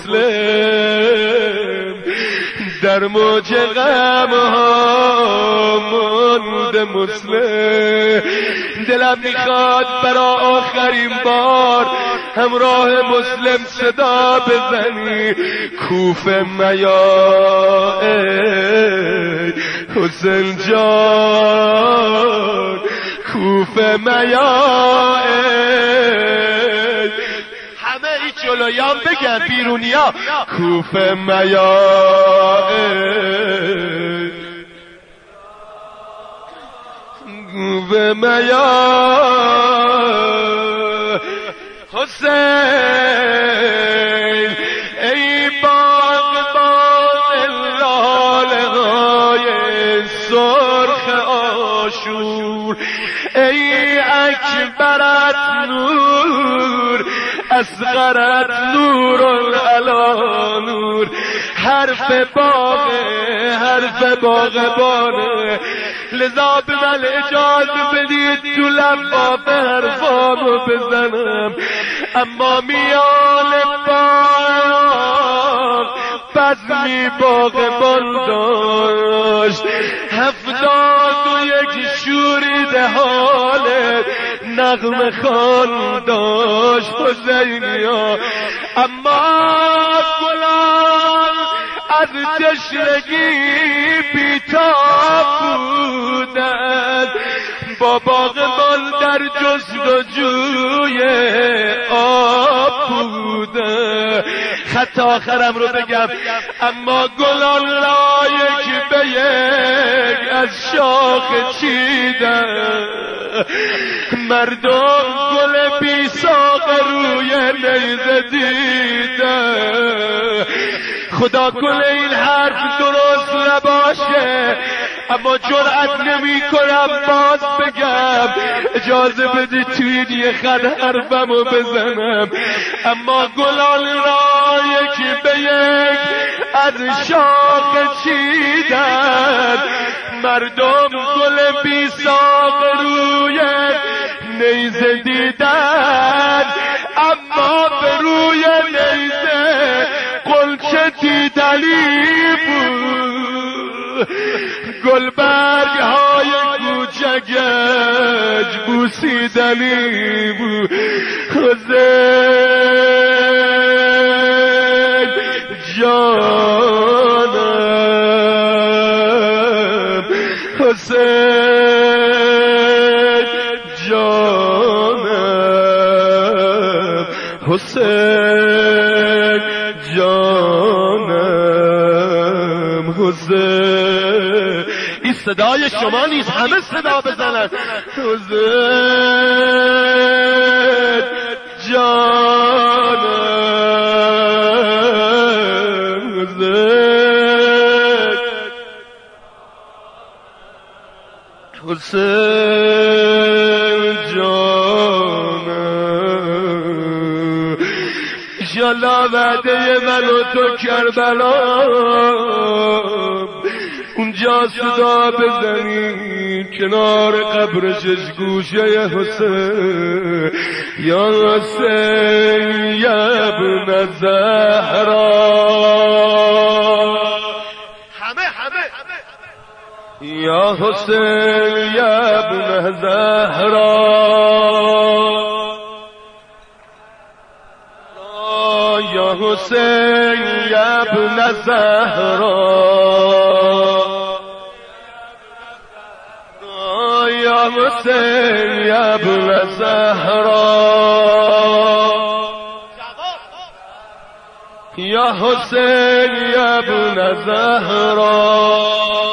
مسلم در موج غم ها مانده مسلم. دلم میخواد برا آخرین بار همراه مسلم صدا بزنی کوفه میا ای حسین جان کوفه میا ای. همه ای جلویان بگن بیرونیا کوفه میا ای کوفه میا حسین ای باغ باغ لاله های سرخ آشور ای اکبرت نور اصغرت نور العلا نور. حرف باغ حرف باغبانه لذا به من اجازه بدید تو لباب حرفامو بزنم. اما میان باغ بزمی باغبان داشت هفتاد و یک شوریده حالت نغمه خوان داشت حسینیا. اما گلان از تشنگی بیتاب بودند با باغبان در جستجوی آب بوده. خط آخرم رو بگم اما گلان لایک به یک از شاخ چیدن مردم گل بی ساق روی نیزه دیدن. خدا کنه این حرف درست نباشه اما جرأت نمی کنم باز بگم. اجازه بدید توی یه خط حرفمو بزنم. اما گلان را یکی به یک از شاخ چیدن مردم گل بی ساق روی نیزه دیدن. اما به روی نیزه قلچه دیدنی بود گلبرگ های کوچکش بوسیدنی بود. حسین جانم حسین جانم حسین جانم حسین. این صدای شما نیست همه صدا بزنن. حسین جانم حسین حسین جانم. انشالله وعده من و تو کربلا اونجا صدا بزنی کنار قبر شش گوشه حسین. یا حسین یا ابن زهرا همه همه یا حسین یا ابن زهرا یا حسین یا ابن زهرا یا حسین یا ابن زهرا یا حسین یا ابن زهرا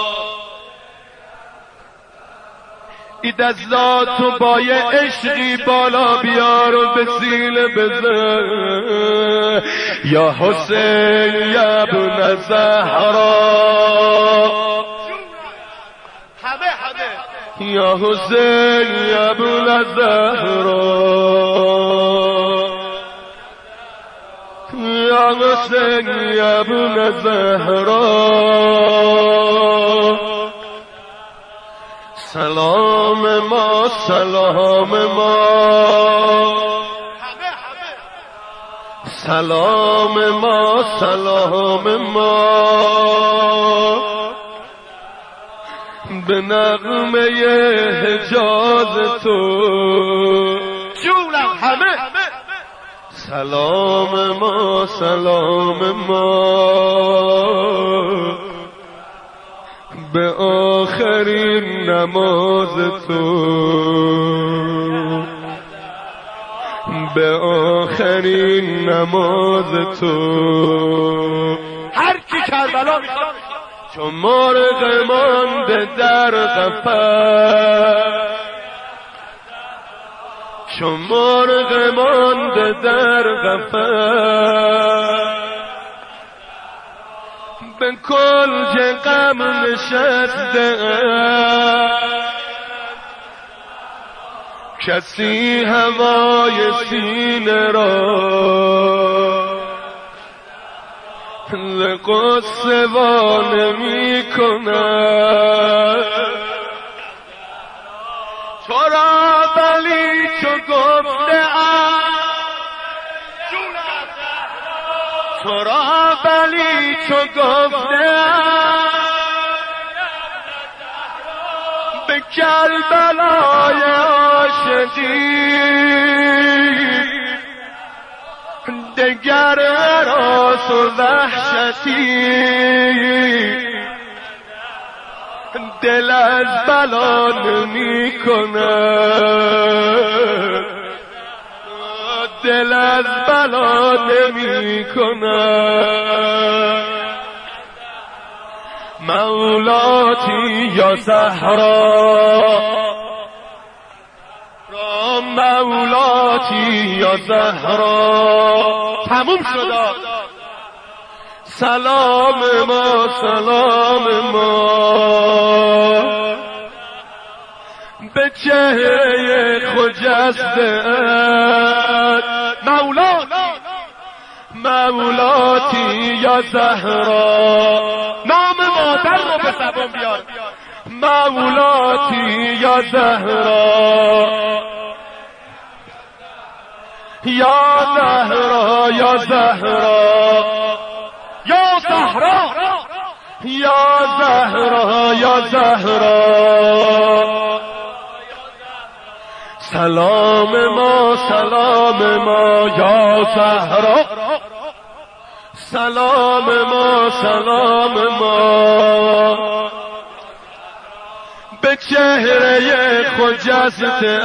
ای دستاتو با یه عشقی بالا بیار و به سینه بزن یا حسین یا ابن زهرا یا حسین یا ابن زهرا یا حسین یا ابن زهرا سلام ما سلام ما سلام ما سلام ما به نغمه حجاز تو جونم همه سلام ما سلام ما به آخرین نماز تو به آخرین نماز تو هر کی کربلا میخواد چون مرغ مانده در قفس چون مرغ مانده در قفس به کنج غم نشسته کسی هوای سینه را قصه وانه می کند تو را بلی چو گفته تو را بلی چو گفته به کربلای عاشقی دگر راس و وحشتی دل از بلا نمی کند دل از بلا نمی کند مولاتی یا زهرا مولاتی یا زهرا تموم شد سلام ما سلام ما به چهره خجسته مولا مولاتی یا زهرا نام مادر رو به زبان بیار مولاتی یا زهرا یا زهرا یا زهرا یا زهرا یا زهرا یا زهرا سلام ما سلام ما یا زهرا سلام ما سلام ما به چهره خجسته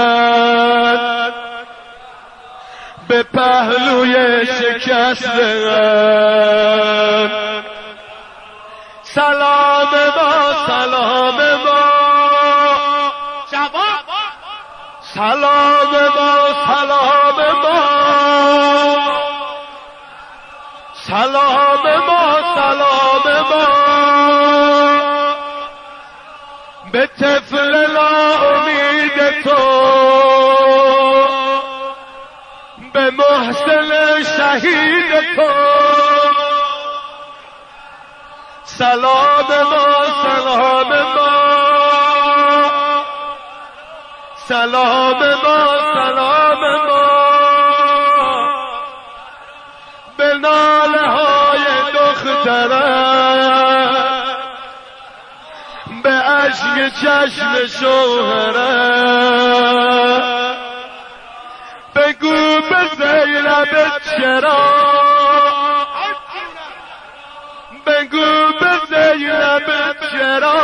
به پهلوی شکسته سلام ما سلام ما جواب سلام ما سلام ما سلام ما سلام ما به طفل ناامید تو به محسن شهید تو سلام ما سلام ما سلام ما سلام ما به ناله های دخترم به عشق چشم شوهرم بگو به زینب چرا بگو به زینب چرا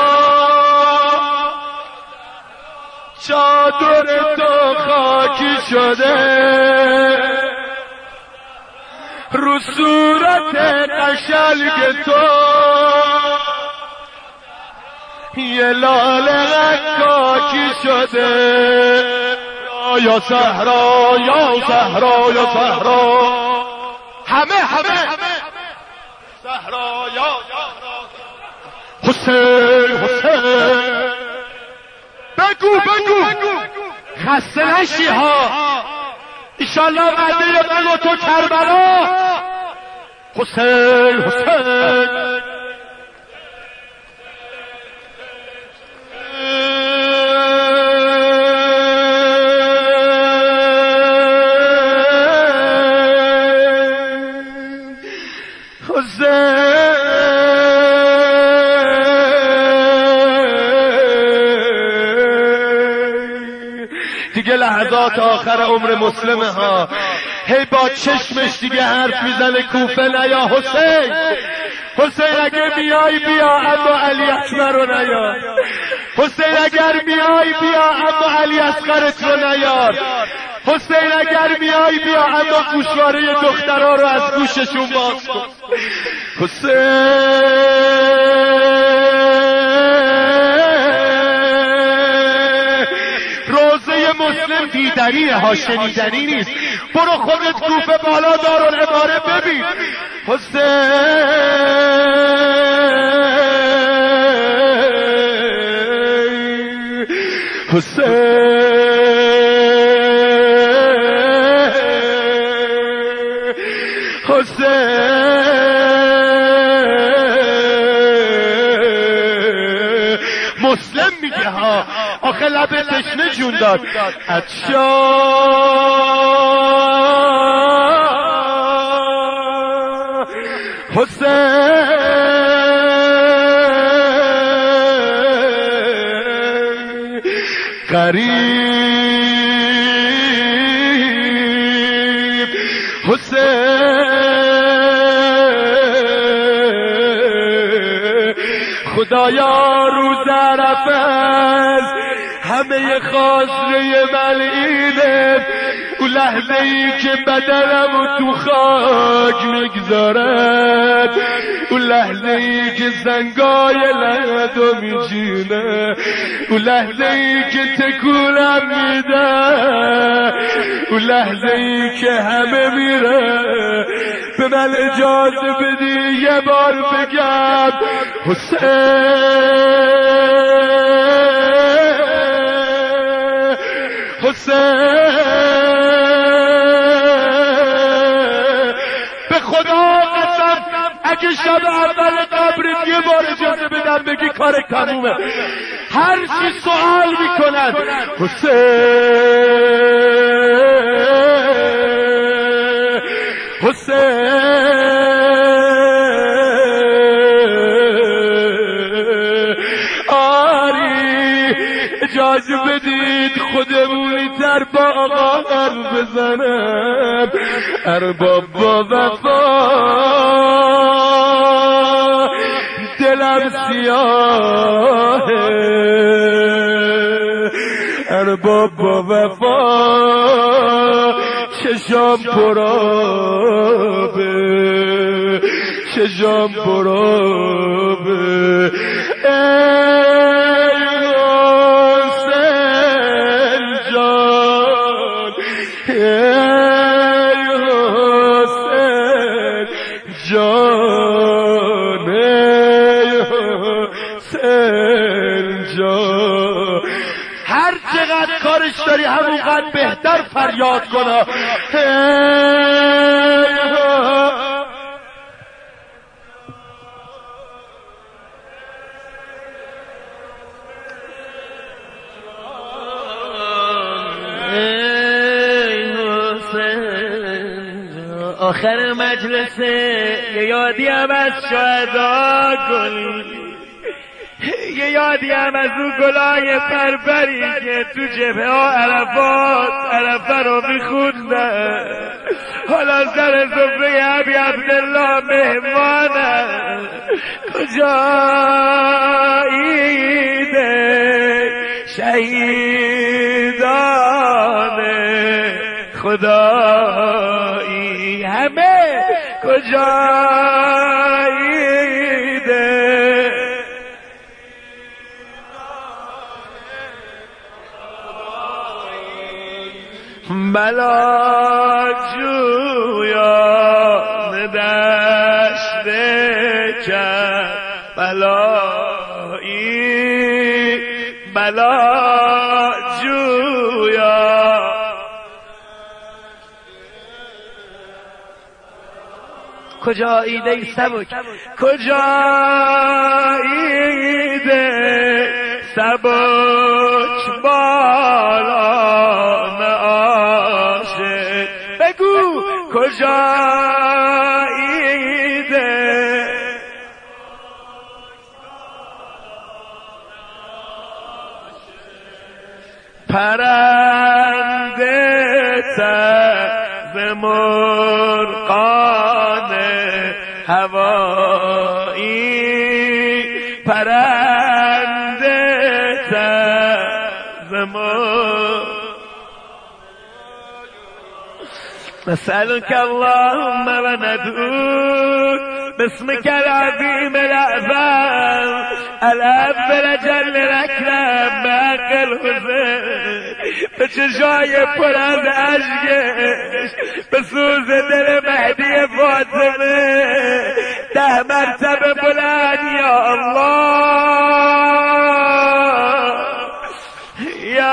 چادر تو خاکی شده رو صورت قشنگ تو یه لاله غکاکی شده یا صحرا یا صحرا یا صحرا همه همه صحرا یا حسین حسین بگو بگو خسته نشی ها ایشالله وعده من و تو کربلا حسین حسین دیگه لحظات آخر عمر مسلمه ها هی با چشمش دیگه حرف میزنه کوفه نیا حسین حسین اگر میای بیا اما علی اکبر رو نیار حسین اگر میای بیا اما علی اصغرت رو نیار حسین اگر میای بیا اما گوشواره دخترها رو از گوششون باز کن حسین مسلم دیدنیه ها شنیدنی نیست برو خودت کوفه بالا دارالعماره ببین حسین حسین حسین مسلم میگه ها آخه لب تشنه جون داد اچھا حسین قریب حسین خدایا روز عرفه همه خاصره ملعینه اون لحظه ای که بدنمو تو خاک میگذارد اون لحظه ای که زنگای لحظه میجینه اون لحظه ای که تکونم میده اون لحظه ای که همه میره به من اجازه بدی یه بار بگم حسین حسین به خدا قسم اگه شب اول قبرت یه بار اجازه بدم بگی کار تمومه هر چی سوال میکنن حسین حسین آری اجازه بدید خودمونی تر با آقا حرف بزنم ارباب با وفا دلم سیاهه ارباب با وفا چشام پرابه چشام پرابه هر چقدر کارش داری همونقدر بهتر فریاد کنه آخر مجلسه یه یادی هم از شهدا کنی یه یادی هم از اون گلای پرپری که تو جبهه ها عرفات عرفه رو میخوندن حالا سر صفره ابی عبدالله مهمانه کجاییده شهیدان خدایی همه کجاییده بلا جویان دشت کربلایی بلا جویا کجاییده ای سبک کجاییده سبک بالان عاشق بگو کجاییده پرنده تز مرغان هوایی پرنده تز مرغ نسألك اللهم وندعوك باسمك العظيم الأعظم الأول جل الأكرم باقی الحسین به چشای پر از اشکش به سوز دل مهدی فاطمه ده مرتبه بلند یا الله یا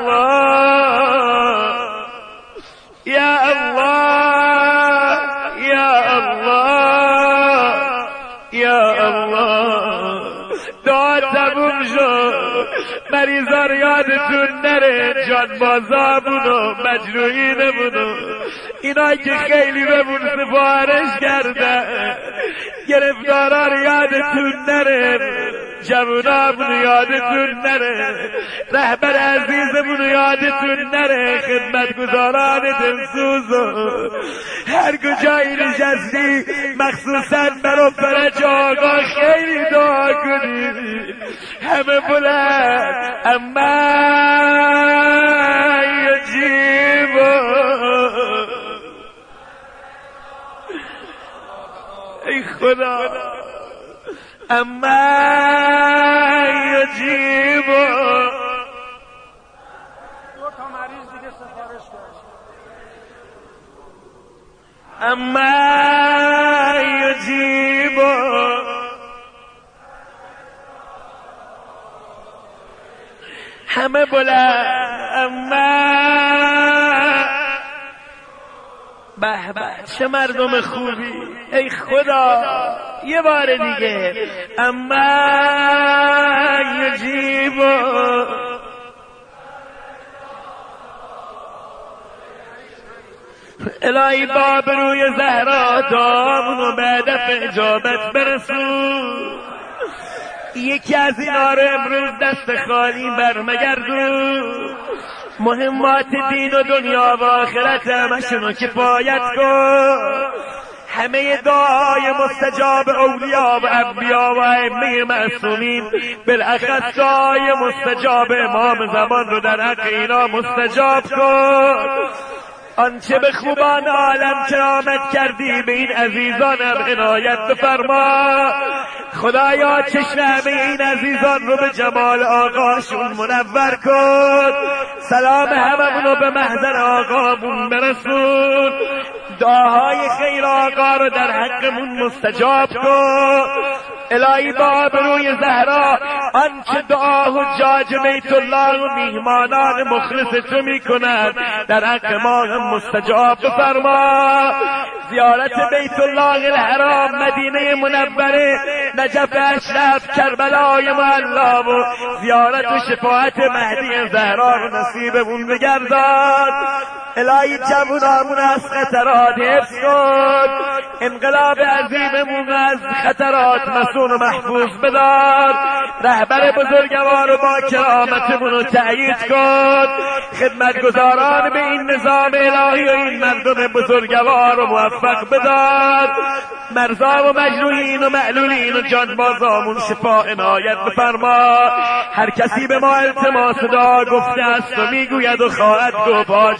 الله یا الله یا الله یا الله دعا تموم شد مریضا رو یادتون نره جانبازامون و مجروحینمون و اینایی که خیلی بهمون سفارش کردن گرفتارا رو یادتون نره جوانامون رو یادتون نره رهبر عزیزمون رو یادتون نره خدمتگزاران دلسوز و هر کجایی نشستی مخصوصا برای فرج آقا خیلی دعا کنید همه بلند اما یجیب ای خدا اما یجیب دو تا مریض دیگه سفارش کرد اما یجیب همه بلند اما به به چه مردم خوبی ای خدا یه بار دیگه اما یجیب الهی باب روی زهرا دامونو به هدف اجابت برسون یکی از اینا رو امروز دست خالی برمگردون مهمات دین و دنیا و آخرت همشونو کفایت کن همه دعای مستجاب اولیاء و انبیا و ائمه معصومین بالاخص دعای مستجاب امام زمان رو در حق اینا مستجاب کن آنچه به خوبان عالم کرامت کردی به این عزیزانم عنایت بفرما خدایا چشم همه این عزیزان رو به جمال آقاشون منور کن سلام هممونو به محضر آقامون برسون دعاهای خیر آقا رو در حقمون مستجاب کن الهی با آبروی زهرا آنچه دعا حجاج بیت الله و میهمانان مخلص تو میکنند در حق ما هم مستجاب بفرما زیارت بیت الله الحرام مدینه منوره نجف اشرف کربلای معلا و زیارت و شفاعت مهدی زهرا رو نصیبمون بگردان الهی جوانامون از خطرات حفظ کن انقلاب عظیممون از خطرات مسون و محفوظ بدار رهبر بزرگوار و با کرامتمون رو تأیید کن خدمتگزاران به این نظام الهی و این مردم بزرگوار رو موفق بدار مرضا و مجروحین و معلولین و جانبازامون شفا عنایت بفرما هر کسی به ما التماس دعا گفته است و میگوید و خواهد گفت حاجت روا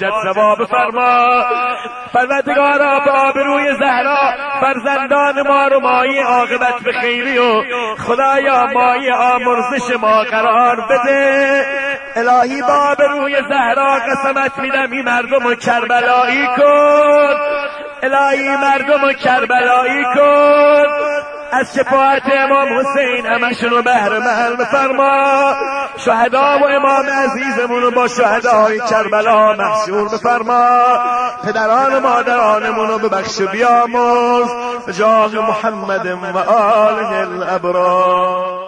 سما بفرما. پروردگارا به آبروی زهرا فرزندان ما رو مایه عاقبت به خیری و خدایا مایه آمرزش ما قرار بده. الهی با آبروی زهرا قسمت میدم این مردم رو کربلایی کن. الهی مردم رو کربلایی کن. از شفاعت امام حسین همشون رو بهره مند بفرما. شهدا و امام عزیزمون رو با شهداهای کربلا محشور بفرما. پدران و مادرانمون رو ببخش و بیامرز به جاه محمد و آله الابرار.